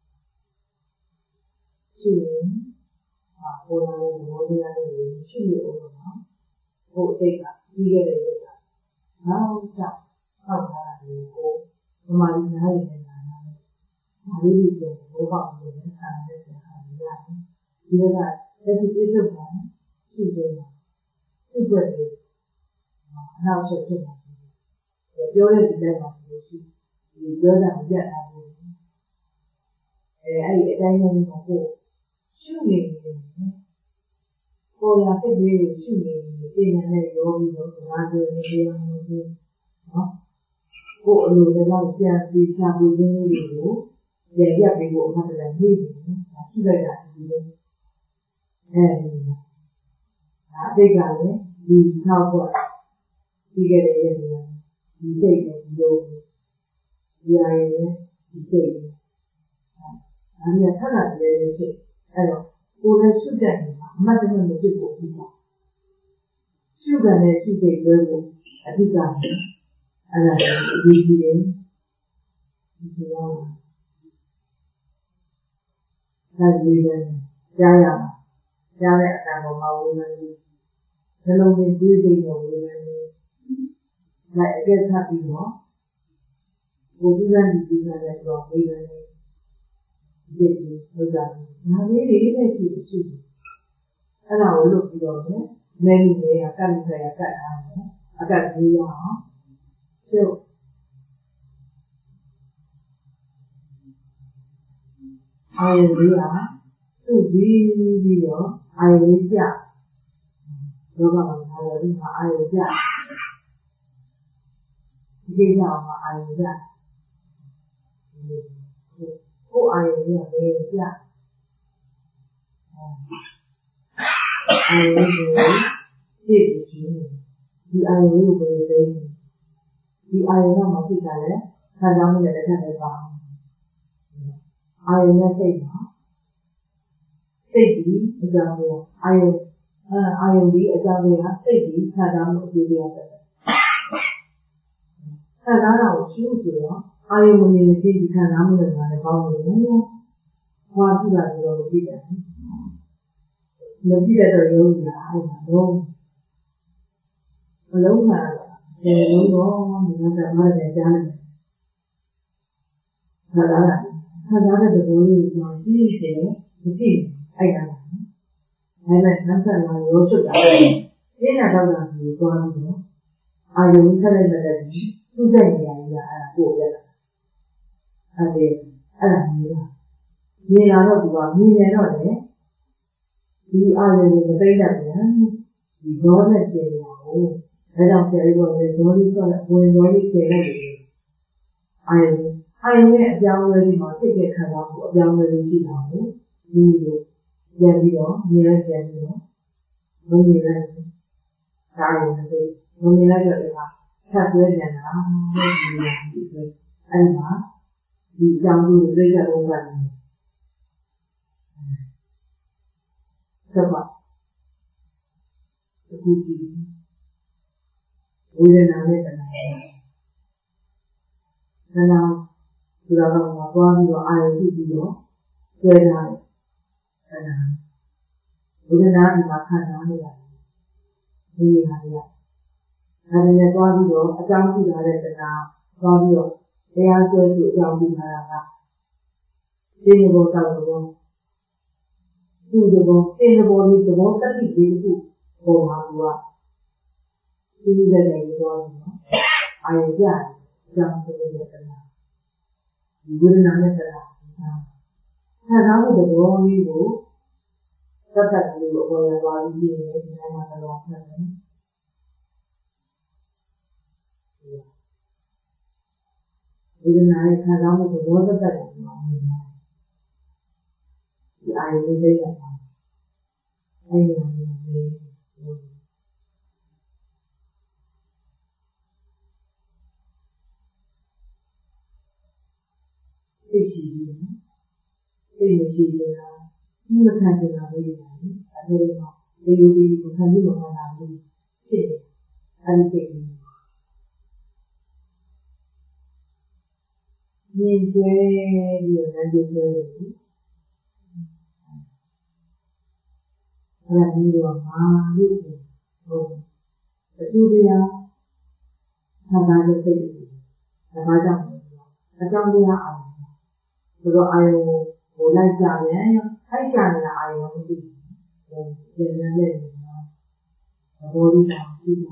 是啊，我那个我那个是有的嘛，我这个一个人这个，然后像看他有个，我妈以前还有那个，哪里以前我帮别人看那些孩子呀，觉得但是这个嘛，是这样。这个是啊，那是这样的，也表现出来嘛，就是也表达不了他们，哎，也在那里头过，去年呢，过了这个月，去年这年呢，有比如说那个那个那个啊，过路的那这样子下不经历路，也要给我们的人类啊，这个感觉，哎，啊，这个呢。你超过一个人的，你这个有，第二个你这个，啊，而且他那别人是，哎呦，我的修改的嘛，那真的没对过地方，修改的是这个路，啊，这个，啊，那你你人，你知道吗？那你人家呀，家里干过嘛？我们。နှလုံးသွင်းတွေးသိတဲ့ဝေဒနာတွေလိုက်အကဲခတ်ပြီးတော့ကိုယ်ကဒီဒီနဲ့တော့ဝေဒနာတွေဒီလိုလုပ်တာဒါလေးတွေပဲရှိရှိအဲ့ဒါကိုလုပ်ပြီးတော့လည်းနေနေရကတ်နေရကတ်ထားတယ်အကတ်ကြီးရအောင်ကျုပ်အာယုလေးဟာသူ့ပြီးပြီးတော့အာယုလေးကြလောကမှာအာယုလေးမှာအာယုကြဒီကိစ္စမှာအာယုကြကိုယ်အာယုလေးကဘယ်ကြအာယုလေးကိုသိပြီးဒီအာယုလေးကိုဘယ်သိဒီအာယုကမှသိတာလေခံစားမှုနဲ့တစ်ခါတည်းပါအာယုနဲ့စိတ်မှာစိတ်ပြီးအကြောင်းကိုအာယုအဲအာယုဒီအကြောင်းကိုစိတ်ပြီးခံစားမှုအကျိုးတွေရတယ်ခံစားတာကိုရှင်းပြီးတော့အာယုမမြင်ချင်းဒီခံစားမှုတွေမှာလည်းပေါင်းနေတယ်။ဟောကြည့်တာတော့ကြည့်တယ်။မကြည့်တဲ့တော့ရုံးနေတာအဲ့ဒါတော့မလုံးတာတယ်လုံးတော့ဒီမှာကမှလည်းကြားနေတယ်။ဒါလာတာခံစားတဲ့သဘောလေးကိုကျွန်တော်ကြည့်တယ်မကြည့်အဲ့ဒါဒါနဲ့နောက်ဆက်လာရောချွတ်တာဒီနာတော့တာကိုသွားပြီးတော့အာယုံဆက်လိုက်တဲ့သူ့တဲ့နေရာကြီးကအဲ့ဒါပို့ပြတာအဲ့ဒီအဲ့ဒါမျိုးလားမြင်လာတော့သူကမြင်နေတော့လေဒီအာယုံကိုမသိတတ်ဘူးဒီဒေါနဲ့ရှင်ရအောင်ဒါကြောင့်ဆရာကြီးကလည်းဒေါလေးဆိုတော့ဝင်ဒေါလေးကျေလိုက်တယ်အာယုံအာယုံရဲ့အကြောင်းအရာတွေမှာသိတဲ့ခံစားမှုအကြောင်းအရာတွေရှိတာကိုဒီလိုပြန်ပြီးတော့မြင်လိုက်ပြန်ပြီးတော့မမြင်လိုက်ဘူးဒါရုံနဲ့မမြင်လိုက်တော့ဒီမှာဆက်သွဲပြန်တာဒီလိုမျိုးအဲ့မှာဒီအကြောင်းကိုသိတဲ့ဥပဒေဆက်ပါအခုကြည့်ဝိရဏနဲ့တဏှာတဏှာဆိုတာကမှာသွားပြီးတော့အာရုံပြုပြီးတော့ဆွဲထားတယ်တဏှာဝိရဏဒီမှာခံစားနေရတယ်ဒီဟာတွေကဒါနဲ့သွားပြီးတော့အကြောင်းပြုထားတဲ့တဏှာသွားပြီးတော့တရားဆွဲပြီးအကြောင်းပြုထားတာကဒီလိုဘောတောက်တော့သူ့ဘောဒီလိုဘောလေးသဘောတတိလေးခုပေါ်မှာသူကသူ့ရဲ့နေသွားပြီးတော့အာရုံပြအကြောင်းပြုတဲ့တဏှာဒီဝိရဏနဲ့တဏှာခံစားမှုသဘောလေးကိုသတ်တတ်လေးကိုအပေါ်ရသွားပြီးနေတယ်ဒီမှာတော့ဆက်တယ်ဝိရဏရဲ့ခံစားမှုသဘောသတ်တတ်တယ်မှာဒီအာရုံလေးသိတာအဲ့ဒီလိုမျိုးသိရှိပြီးသိမရှိဘူးလားဒီမခံချင်တာလေးတွေအဲ့ဒီတော့ဒီလိုဒီကိုခံပြီးတော့လာလို့ဖြစ်တယ်အဲ့ဒီကိစ္စမြင်ကျဲပြီးတော့လည်းကြည့်လို့အဲ့ဒါမျိုးတော့မာလို့ဟုတ်အတူတရားခံစားတဲ့စိတ်တွေဒါမှကြောင့်အကြောင်းတရားအောင်ဆိုတော့အာယုံကိုလိုက်ရှာပြန်ခိုက်ရှာနေတာအာယုံမသိဘူး။ပြန်ပြန်လက်နေတာသဘောလေးတောင်ကြည့်ပါ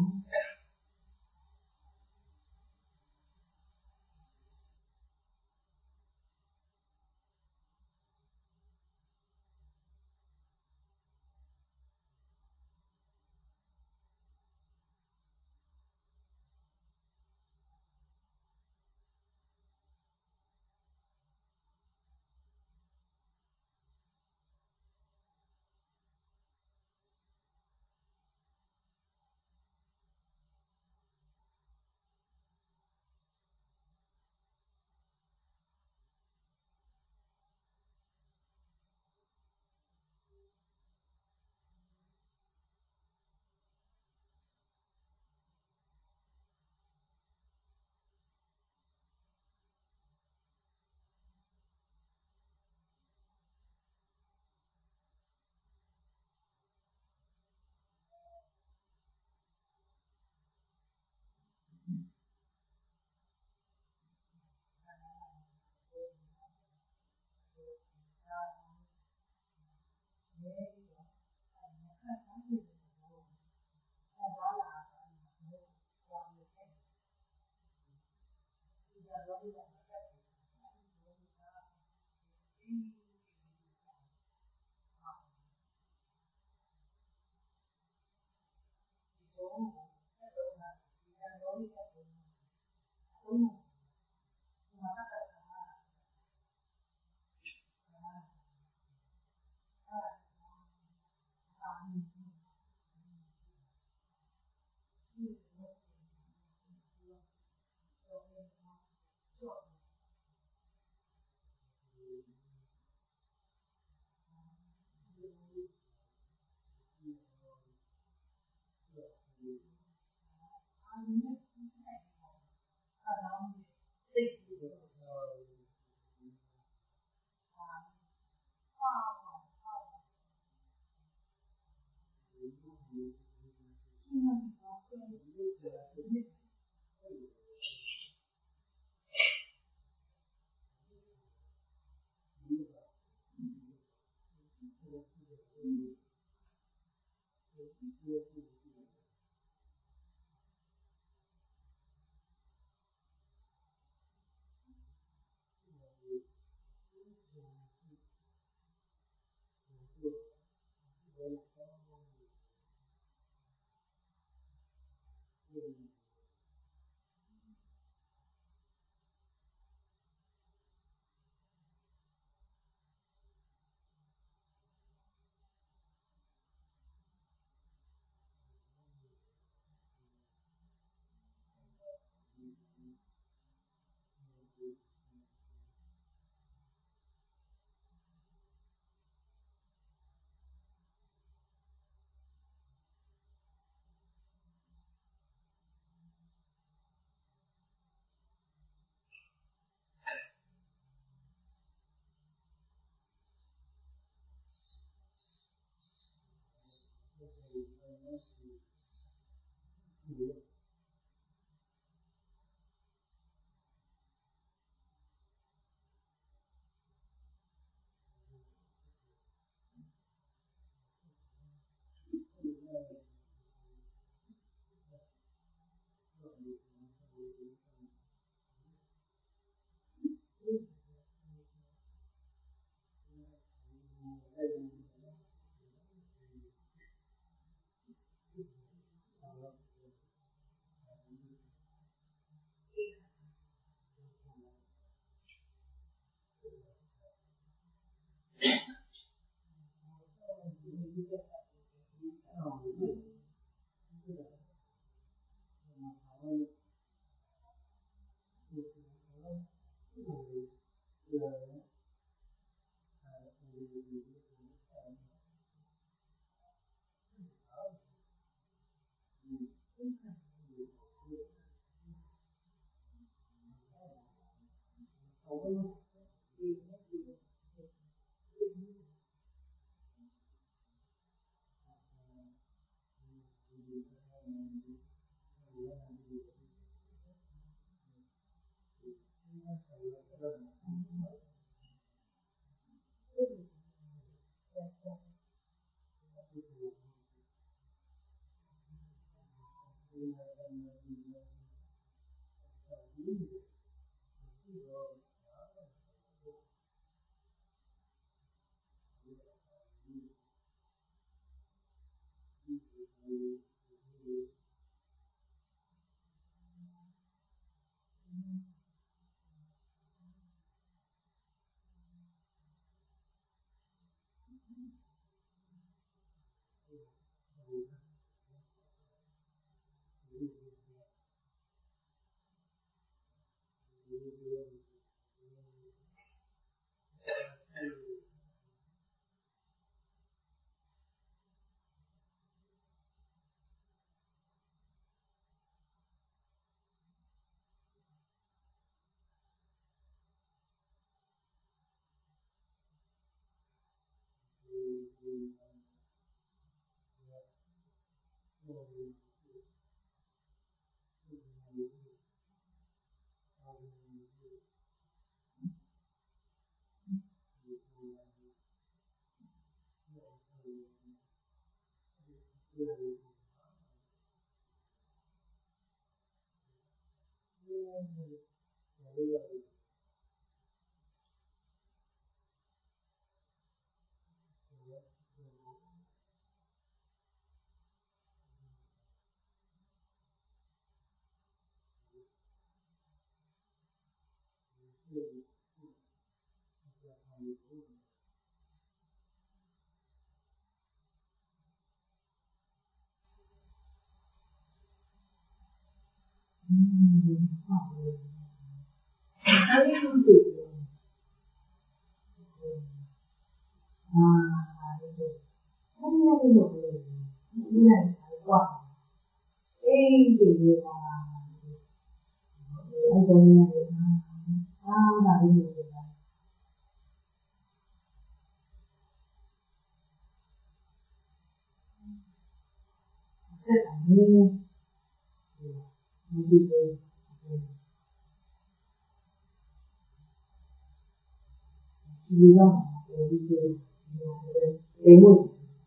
Để ngồi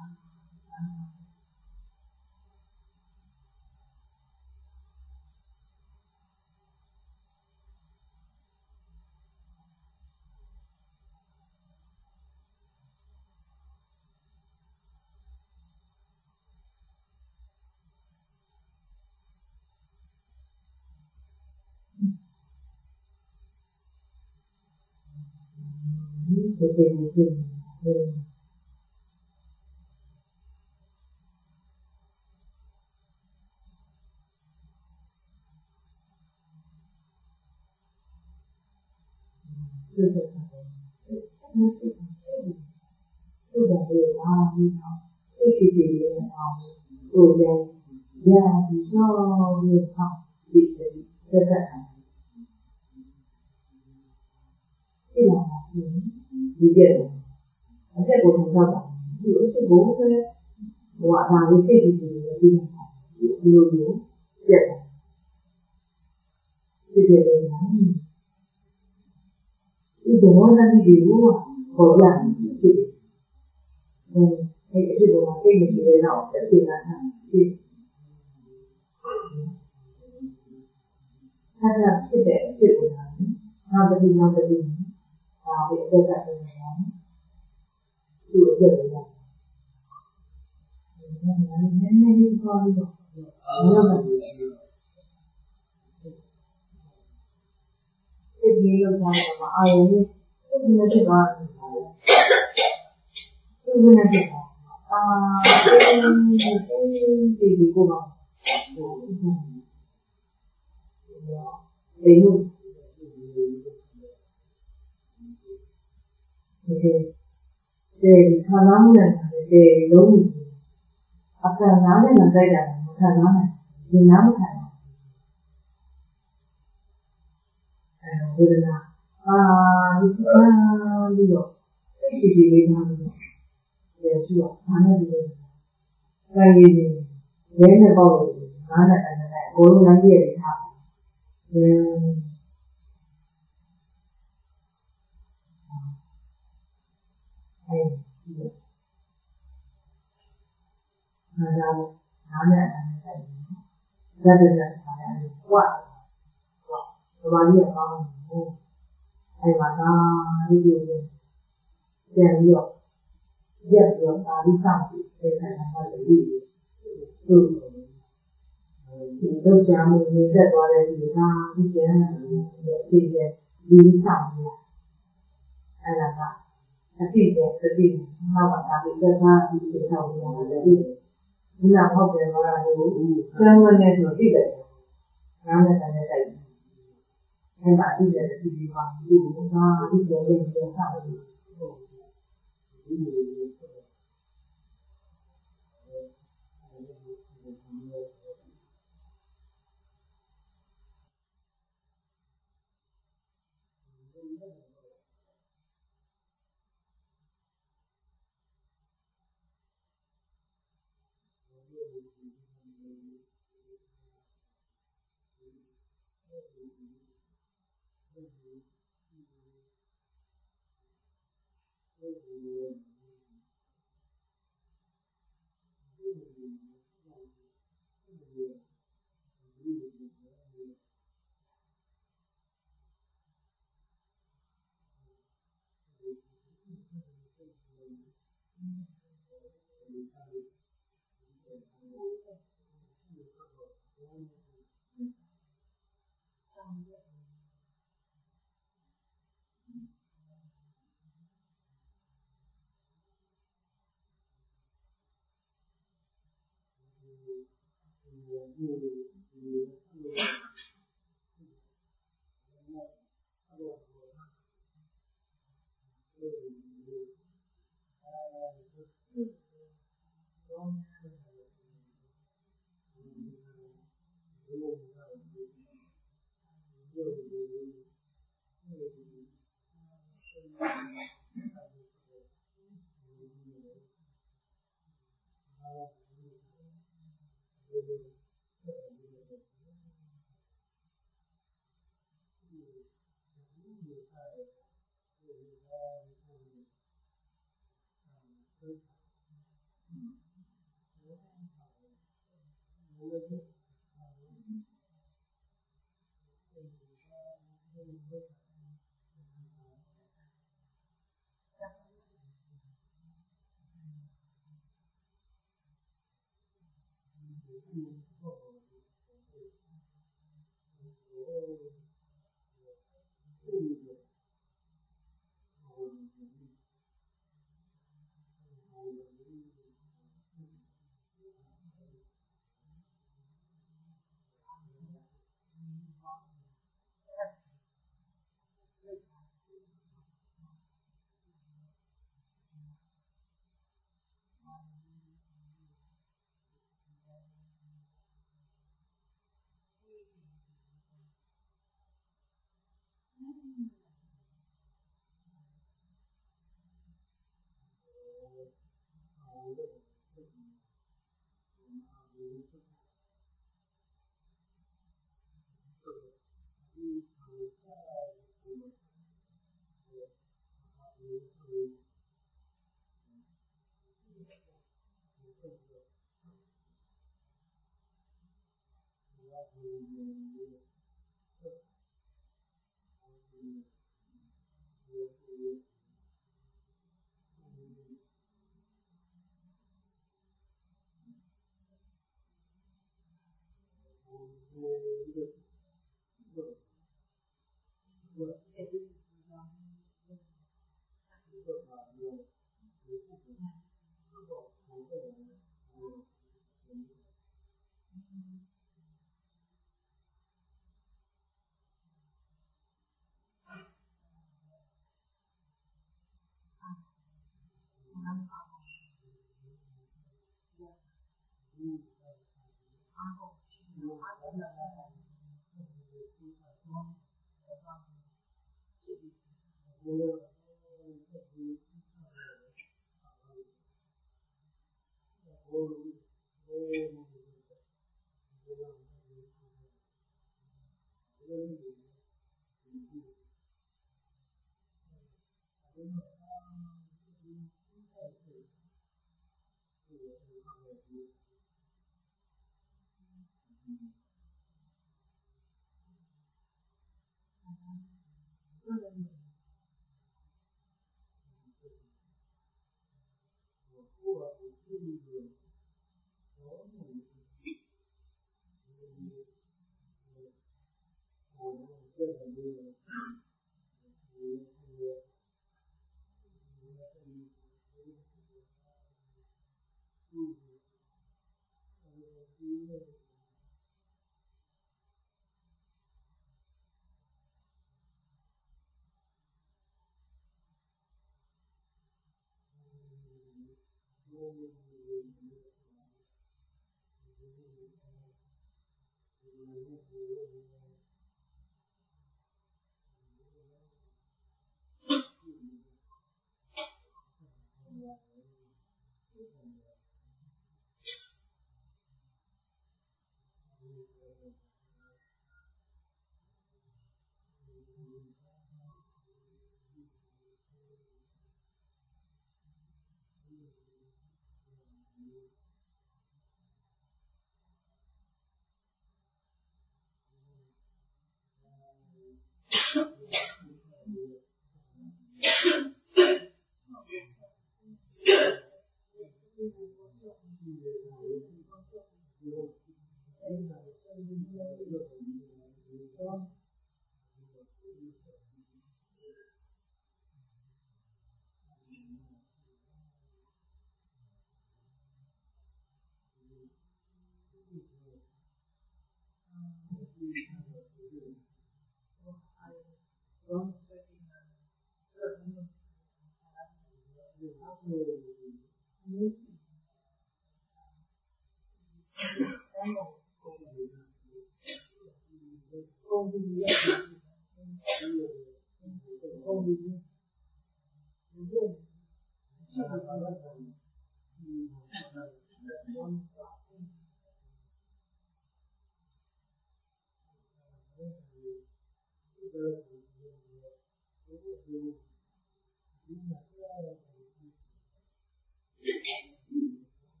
Betul betul. Sudah berlalu, itu dia tahu. Kemudian dia bisa melihat di dekat. Tidak masih di dia. Ada bukan apa? Itu bukan buat tahu itu dia tidak. Dulu dia dia dia itu orang di luar orang itu. Dan itu bukan ini sudah tahu tidak kan? Karena tidak tidak nanti nanti tapi dekat dengan itu saja. Ini ini kalau itu, ini kalau apa ayat ini itu nanti kan, itu nanti kan, ah ini ini ini kuma, ini Jadi, jadi kalau mana jadi loh, apa nama yang saya dah, nama, ini nama kan, eh, bukan ah, itu ah, dia, itu dia nama, dia siapa, mana dia, kayak ini, dia ni bawa, mana kan, orang lagi ada tak, yang ada ada ada ada ada kuat kuat kalau dia orang ai mà ta ví dụ như rèn luyện rèn luyện ta đi sang thì phải là phải đi từ thì tôi chào mình mình sẽ gọi là gì ta đi cái để gì để đi sang thì ai là ta ta tìm cái cái tìm mà bạn ta bị cái ta đi chơi thầu thì là đi nhưng mà không thể nói là đủ cho nên nghe được cái đấy nó là cái này nên bạn đi về thì đi vào đi chúng ta đi về đến đến sao thì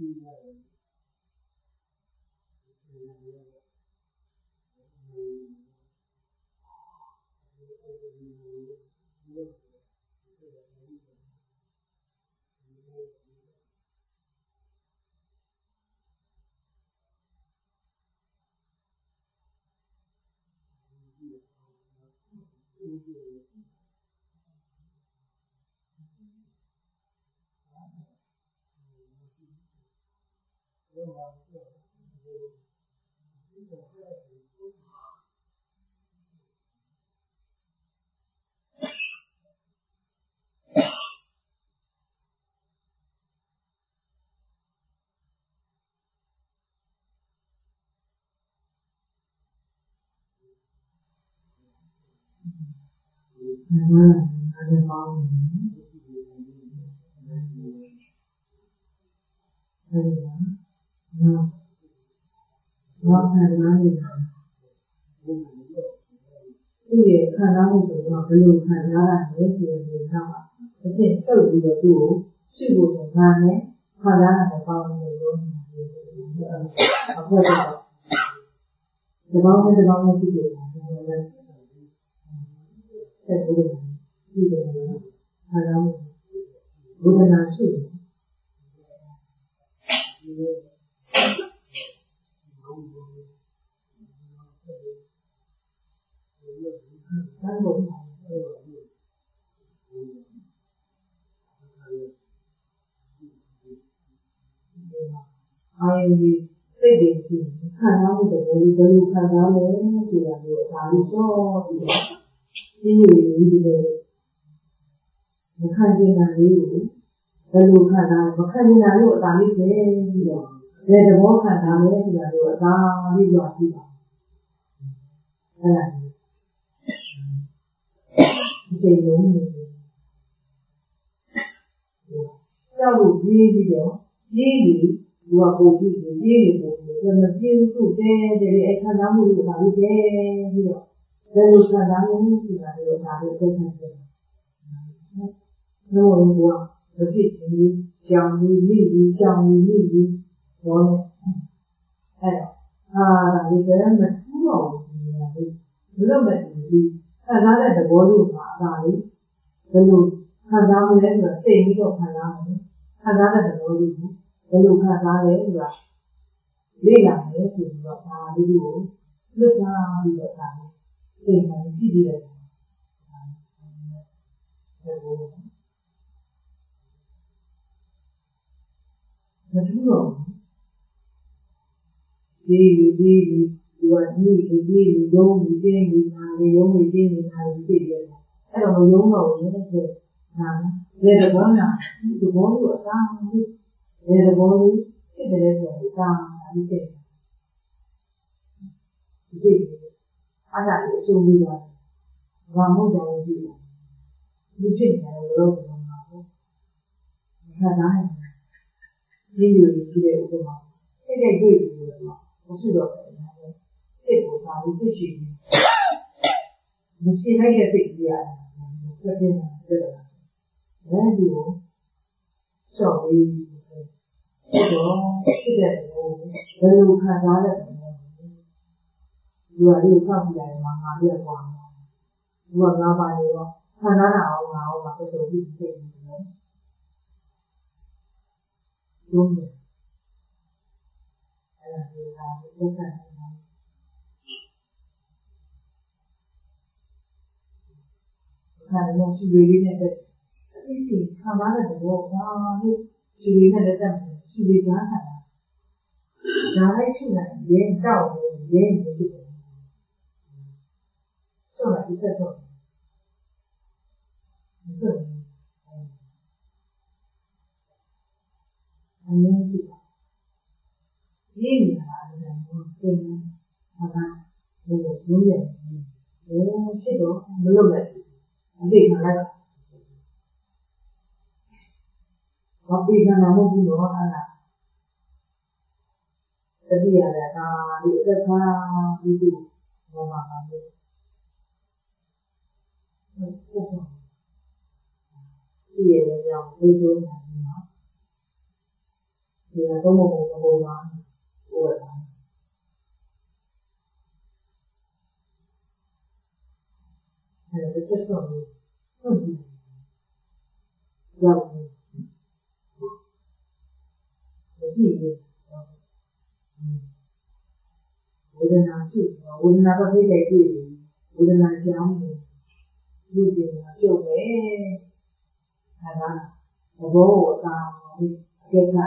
ခံစားမှုဆိုတော့ဘယ်လိုခံစားရလဲဆိုရင်တော့အဖြစ်တုတ်ပြီးတော့သူ့ကိုရှိဖို့ငါနဲ့ခံစားရတဲ့ပေါင်းနေလို့အခုတော့ဒီပေါင်းနဲ့ဒီပေါင်းနဲ့ဖြစ်တယ်ဆက်ပြီးတော့ဒီလိုခံစားမှုဘုဒ္ဓနာရှိတယ်ဘယ်လိုအာယုန်ကြီးစိတ်တွေကြီးခံစားမှုတွေဘယ်လိုခံစားလဲဆိုတာကိုဒါလေးရှင်းပြီးတော့ဒီလိုဒီလိုမခံကျင်တာလေးကိုဘယ်လိုခံစားမခံကျင်တာလေးကိုအသာလေးပဲပြီးတော့ဘယ်သဘောခံစားလဲဆိုတာကိုအသာလေးပြောပြပါအဲ့ဒါဒီစိတ်လုံးနေကြောက်လို့ပြေးပြီးတော့ပြေးပြီးသူကပုံပြီးပြေးနေပုံပြီးမပြေးဘူးတဲတဲအဲ့ခံစားမှုကိုဒါလေးပဲပြီးတော့ဘယ်လိုခံစားလဲဆိုတာကိုဒါလေးသိနေတယ်နော်ဘုရားမဖြစ်စီကြောင်ကြီးမိပြီးကြောင်ကြီးမိပြီးဘောနဲ့အဲ့တော့အာဒါလေးပဲမထူးတော့ဘူးညာလေးဘယ်လိုမှဒီခံစားတဲ့သဘောလေးမှာအသာလေးဘယ်လိုခံစားမလဲဆိုတာသိပြီးတော့ခံစားမယ်ခံစားတဲ့သဘောလေးကိုဘယ်လိုခံစားလဲဆိုတာလေ့လာမယ်ဆိုပြီးတော့ဒါလေးကိုလွတ်သွားပြီးတော့ဒါလေးသိမှကြည့်ပြီးတော့ဘယ်လိုမထူးတော့ဒီဒီဒီဒီကနေ့ဒီဒီရုံးဒီတင်းဒီဟာဒီရုံးဒီတင်းဒီဟာဒီသိရတယ်အဲ့တော့မယုံတော့ဘူးလေဆိုဟာဘယ်တော့မှဒီဘောကိုအသာကြီးဘယ်တော့မှဖြစ်တယ်ဆိုတော့ဒါဒီသိဒီအားရအကျိုးပြီးတော့ဘာမှမလုပ်ဘူးဒီဖြစ်တယ်လို့ပြောမှာပေါ့ခါတိုင်းဒီလိုကြည့်တဲ့ဥပမာစိတ်နဲ့တွေ့ပြီးတော့မရှိတော့ဘူးစိတ်ကိုဒါလေးသိရှိပြီးမရှိလိုက်တဲ့စိတ်ကြီးရတယ်ပြည့်နေတာပြည့်တယ်အဲဒီကိုစောင့်ပြီးဆိုတော့ဖြစ်တဲ့ဘယ်လိုခံစားရလဲဒီဟာလေးကိုစောင့်ကြည့်ရတယ်မှာငါပြည့်သွားတယ်ဒီကငါပါနေတော့ခံစားတာအောင်ငါအောင်မှာတော်တော်ပြီးစိတ်နေတယ်ဘုံအဲ့ဒါကိုဒါကိုသက်သက်နေတာခါတော့သူတွေလေးနဲ့တက်အစီခံပါတဲ့ဘောဘာလို့သူတွေနဲ့တက်တယ်သူတွေကြားတာဒါလိုက်ရှိတယ်ရင်းတောက်ရင်းနေတယ်ဆိုတော့ဒီသက်တော့ဒီအမြင်ကြည့်ရင်းနေတာအဲ့ဒါကိုသင်ဟာကဘယ်လိုလုပ်ရလဲဘယ်ဖြစ်တော့မလုပ်လိုက်အသိခံလိုက်ဘာပြီးကနာမဘူးတော့အဲ့ဒါတတိယလည်းဒါဒီအသက်သာပြီးပြီးဘောမှာပါလို့ဟုတ်ကဲ့ရှိရတဲ့ကြောင့်ဘယ်လိုလဲနော်ဒီကတော့မဟုတ်ဘူးပုံမှာဟိုတာအဲဒီချက်တော့ဟုတ်ပြီကြောက်တယ်ဒီကြီးဝေဒနာရှိဝေဒနာတစ်ဖြစ်တဲ့တွေ့တယ်ဝေဒနာကြောင်းကိုလူတွေကြုံတယ်အဲဒါဘောကိုအကောင်အကျက်တာ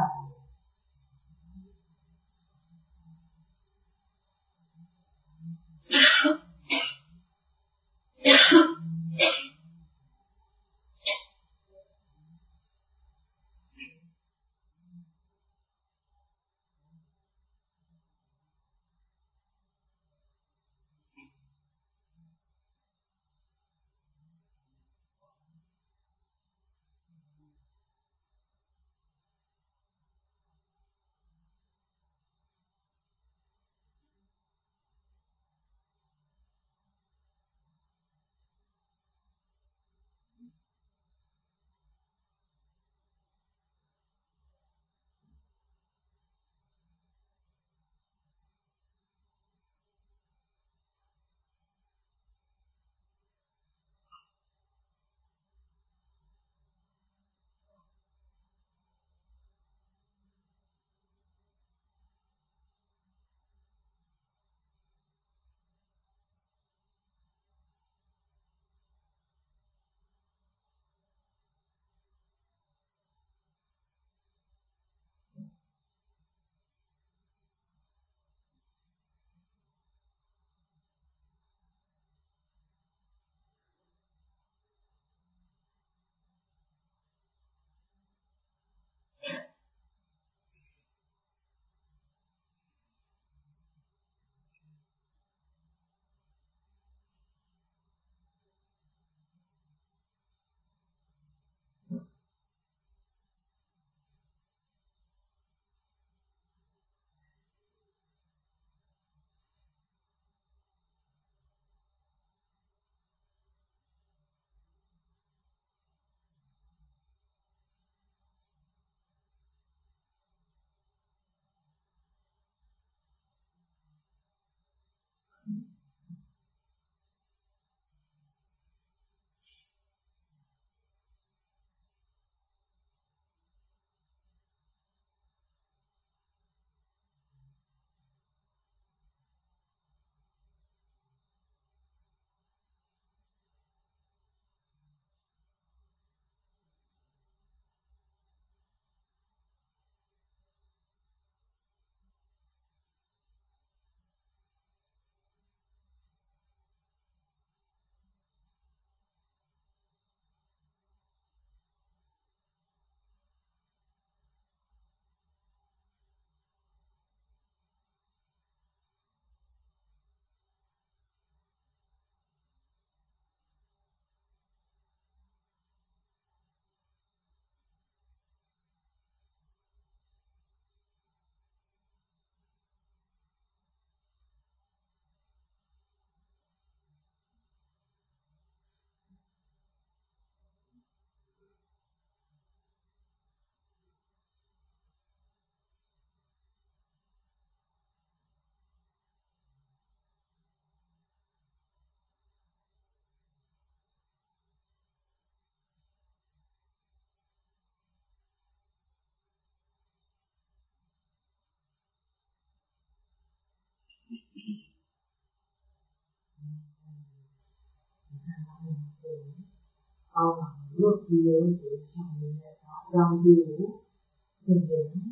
အောက်မှာလွတ်ပြီးလို့ဆိုချောင်းနေတာအကြောင်းကျိုးကိုသင်တယ်မ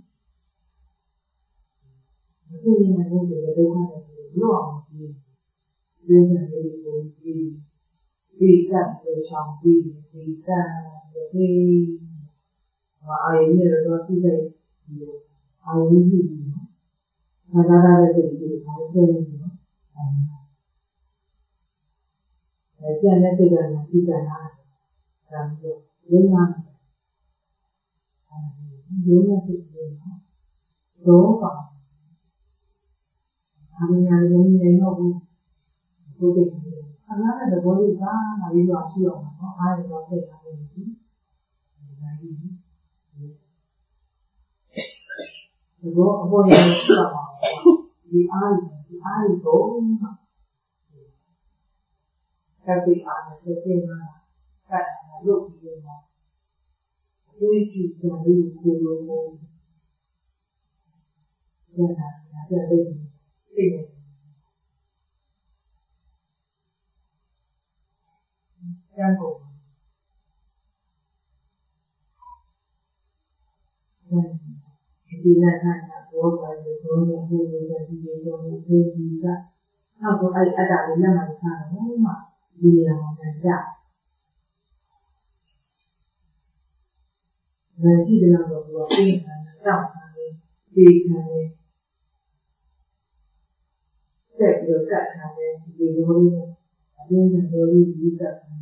သိရင်လည်းဒီဒုက္ခနဲ့လွတ်အောင်ကြည့်ဒီနေ့လေးကိုကြည့်ဒီကံကိုချောင်းပြီးဒီကံဒီအာရုံနဲ့တော့သိတဲ့ဒီအာရုံကြည့်ပြီးနော်ဒါသာတဲ့ဒီအားဆွဲနေနော်အဲကျန်တဲ့စိတ်ကမှစိတ်ကနာဒါမျိုးလုံးဝအဲဒီရုံးနဲ့ဖြစ်နေနော်တော့ပါအရင်ကလည်းနေတော့ဘူးဘုရားအနာနဲ့သဘောလေးကလာပြီးတော့ရှိအောင်နော်အားရတော့သိတာလို့ဒီဒါကြီးဘောအပေါ်ရဖြစ်ပါဒီအားဒီအားကိုကပ်ပြီးအားနဲ့ပြည့်မှာကတ်လို့ပြီးမှာဒီကြည့်ကြလေးကိုလိုမျိုးကျန်တာကျန်တဲ့သိတယ်ကျန်ကုန်ဒီလက်ခံတာဘောပါတယ်ဘောရဘူးလို့ဒီလိုမျိုးပြေးပြီးကနောက်တော့အဲ့အတားလေးလက်မှတ်ထားတော့မှဒီရအောင်ကြ။ဒါကြည့်တယ်တော့သူကပြင်ခံတာတောက်ခံတယ်ပြေးခံတယ်ဆက်ပြီးတော့ကတ်ခံတယ်ဒီလိုလေးနဲ့အပြင်းနဲ့လိုလေးဒီကတ်ခံ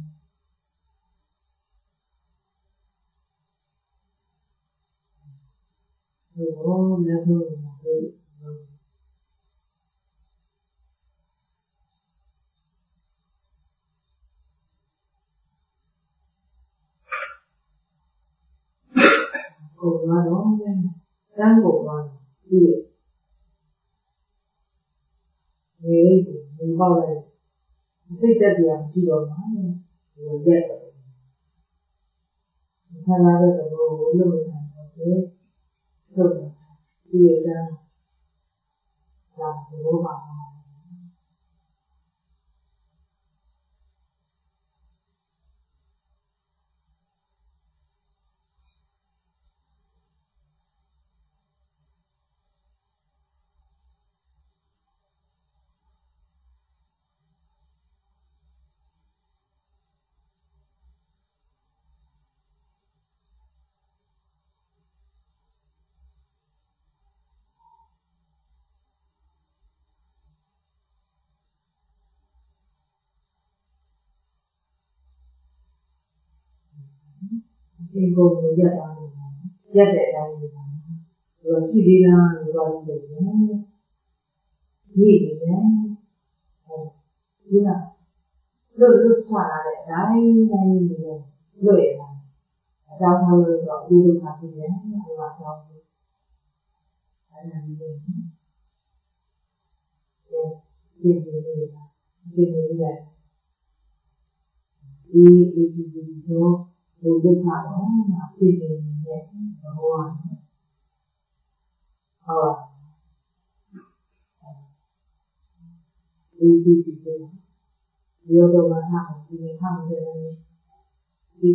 တယ်ဟိုလည်းဘုရားကိုကိုလာတော့တန်းကိုပါဒီလေဒီပေါက်လိုက်စိတ်တက်ပြန်ကြည့်တော့မှဒီရက်တော့ခါလာတဲ့ဘောကိုလို့ဆိုင်တော့တယ်ဟုတ်တယ်ဒီရတာလာဘောပါဒီကိုရက်တာရက်တဲ့အတိုင်းဒီလိုရှိသေးလားလို့ပြောနေတယ်ညီနေတယ်ဟုတ်လားလို့လို့ချလာတဲ့အတိုင်းတိုင်းနေတယ်လို့ရတာအကြောင်းလို့တော့ဒီလိုခါပြည့်တယ်ဟိုကအကြောင်းအဲ့ဒါလေးဒီဒီဒီဒီဒီဒီဒီဒီတော့ဘုရားကတော့ပြည့်နေတဲ့ဘောဟုတ်ပါဒီဒီဒီဒီတော့မှဟာဒီနေ့ဟာတယ်ဒီ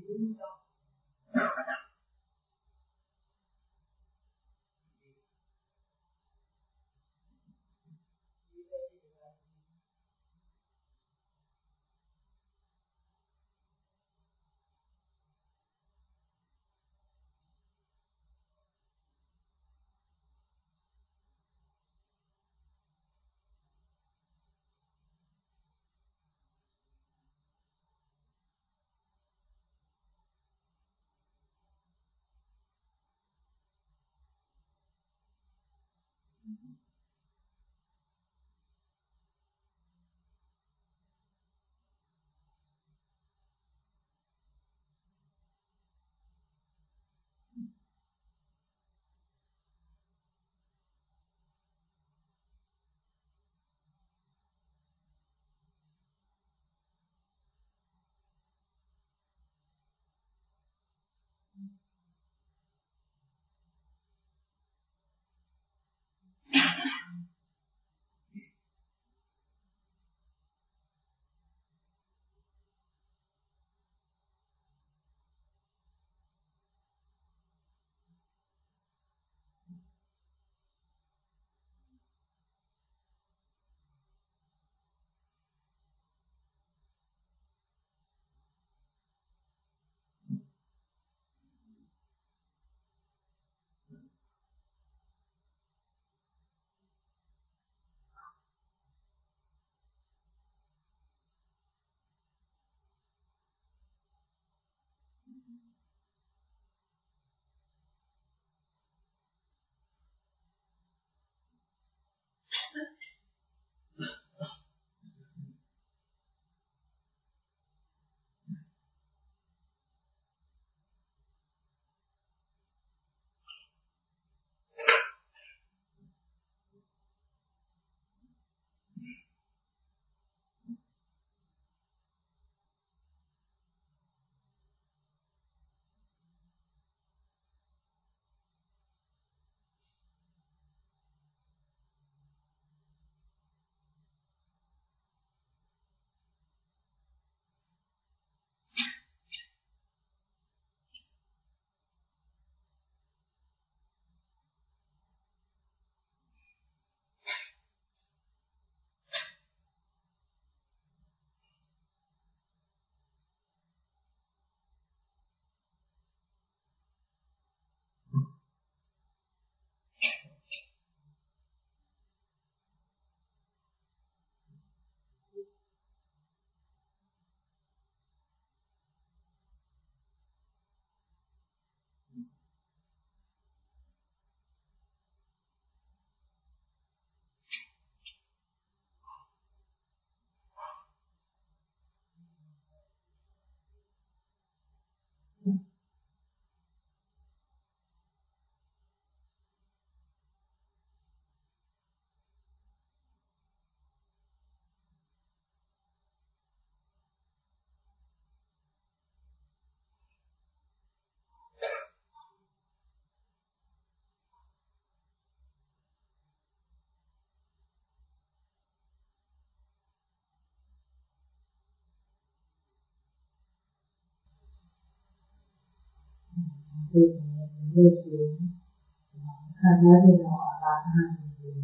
对热情，看他这种啊，拿他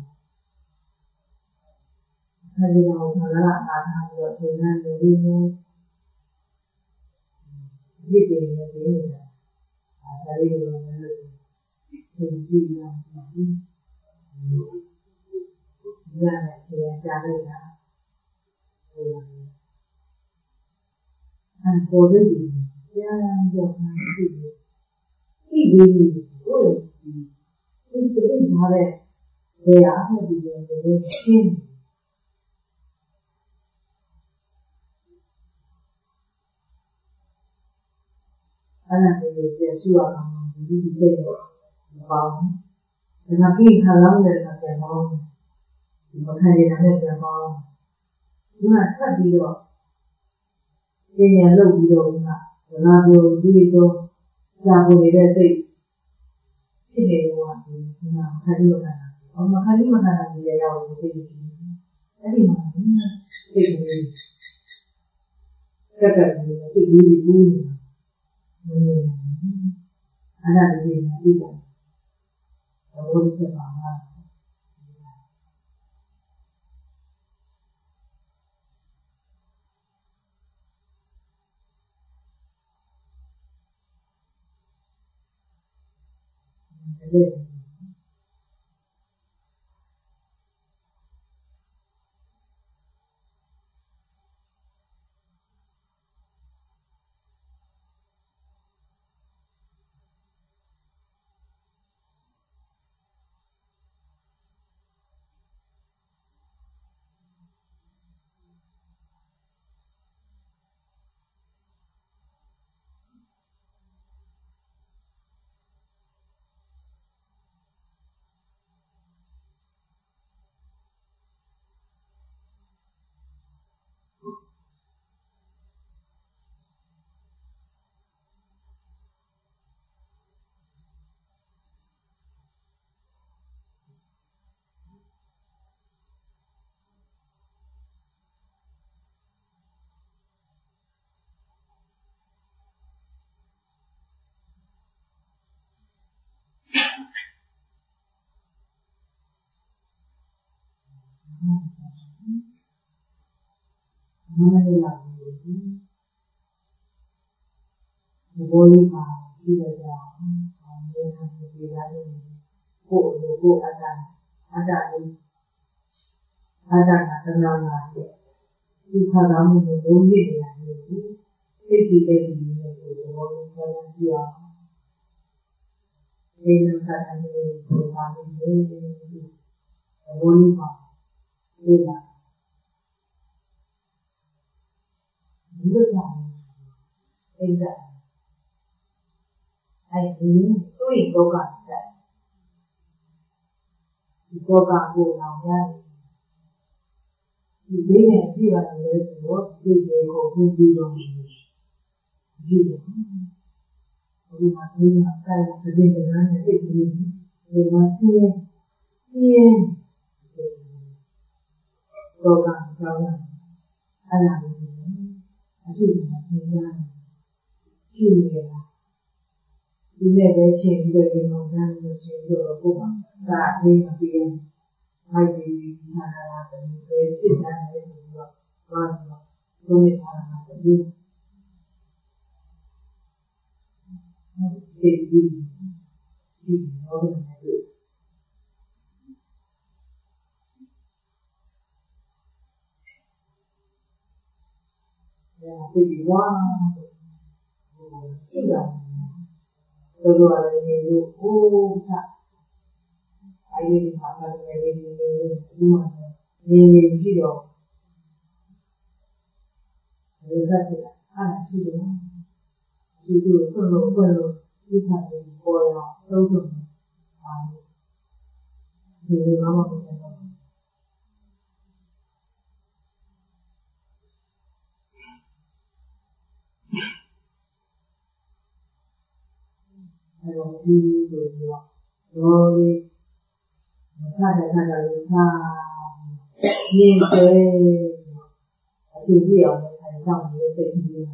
看这种可能拿他这个平安的利用，一点也别的，啊，他这个很不一样，嗯，一样的钱加倍啊，嗯，按多的理，这样要看自己。一点我也是，就是为啥嘞？对呀，他这个这个钱，当然这个也需要他们自己这个包，那他给他两个人的钱包，我看这两个钱包，你看特别多，今年漏比多你看，那就所以说下步你再对。这个的话，你看看你们看看，我们看你们看看，也要有这个，那你们这个这个这个礼物。 အဲ့ဒါလေးကိုသိတယ်။ဘုရားဆက်ပါမှာ။ဒါလေးမနက်လာပြီဒီဘောလေးမှာဒီလိုကြောင့်အောင်နေနေကြရတယ်ကိုယ်ကိုကိုယ်အတ္တအတ္တလေးအတ္တကတဏှာလာတယ်ဒီခါသားမှုကိုလုံးရည်နေရတယ်စိတ်ကြည်တဲ့ဒီနဲ့ကိုယ်ဘောလေးဆက်လက်ကြည့်အောင်ဒီလိုကတည်းကဆိုတာလေးတွေဘောလေးမှာဒီလာဒီလိုကြောင့်အိမ်ကအဲ့ဒီဆိုရင်တော့ကတဲ့ဒီတော့ကကိုယ်အောင်ရတယ်ဒီလေးနဲ့ကြည့်ရတယ်ဆိုတော့ဒီတွေကိုဘုပြီးတော့ကြည့်တယ်ဒီမှာဒီမှာကိုယ်ကဒီကနေ့နဲ့သိပြီးဒီမှာကြည့်ရင်ကြည့်ရင်တော့ကကြောင်းအဲ့ဒါလေးအရှိန်နဲ့သင်ကြားတယ်ကြည့်နေတာဒီနေ့ပဲချိန်ပြီးတော့ဒီမှာနားလို့ချိန်ပြီးတော့ကိုယ်ကဒါအလေးမပြီးရင်မိုက်ပြီးနားလာတယ်ပဲဖြစ်နေတယ်ဆိုတော့ဘာလို့ဘုန်းကြီးအားလာတယ်ဒီဒီဒီဒီတော့လည်းဒီဝါဒီလာတော်တော်လည်းနေလို့ဟိုးတာအဲ့ဒီမှာလည်းနေနေနေဒီမှာနေနေပြီးတော့ဒီကတည်းကအားရှိတယ်ဒီလိုဆိုလို့ဘယ်လိုဒီခါလေးပေါ်ရအောင်သုံးလို့အဲဒီလိုမှမဟုတ်ဘူးအဲ့တော့ဒီလိုမျိုးတော့ဒီဆက်တဲ့ဆက်တဲ့လေးဟာနေတယ်အစီအပြောင်းနဲ့ဆိုင်ဆောင်လို့သိပြီးတယ်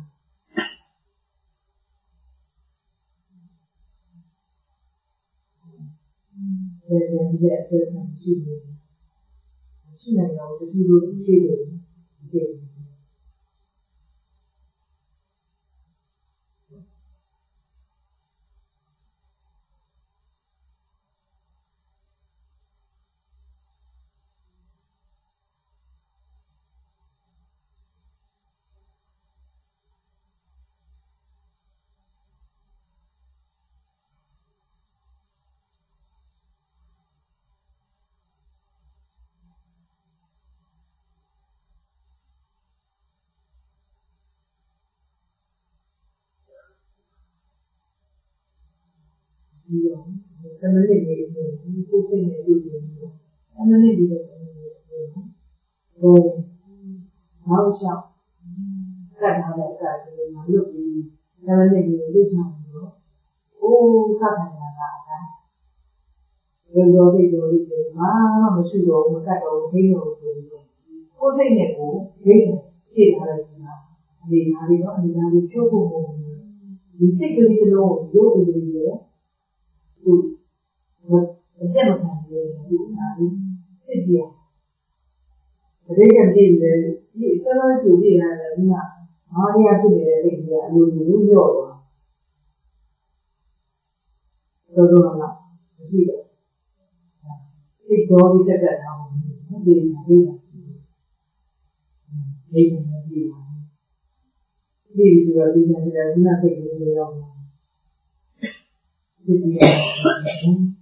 ဒီဒီရဲ့အဲ့ဒါရှိတယ်ရှိနေတော့ဒီလိုကြည့်လို့ဒီဒီတော့တမလေးလေးကိုကိုယ်စိတ်နဲ့တွေ့နေတယ်တမလေးလေးတော့ဟိုနောက်လျှောက်ကတ်ထားတဲ့အကာတွေမှာလွတ်ပြီးတမလေးလေးလွတ်ချင်လို့အိုးကတ်ထားတာကအတိုင်းဒီလိုဒီလိုဒီလိုမှမရှိတော့ဘူးကတ်တော့ဟိန်းလို့ဆိုပြီးကိုယ်စိတ်နဲ့ကိုယ်ဟိန်းဖြည့်ထားလိုက်တာဒီဟာလေးတော့အများကြီးဖြုတ်ဖို့မဟုတ်ဘူးဒီစိတ်ကလေးလုံးရုပ်အင်္ဂလိပ်ရဲ့သူအကျက်မခံရဘူးဒါလေးစစ်ကြည့်တကယ်ကြည့်တယ်ဒီစကားကြည့်ရတယ်ကငါးရဖြစ်နေတဲ့စိတ်ကြီးကအလိုလိုညော့သွားတော်တော်လားမရှိတော့စိတ်တော်ပြီးတက်တက်ထားအောင်ဒီလိုလေးလေးနေနေပြီဒီလိုဒီနေ့ကလည်းနားသိနေရောဒီလို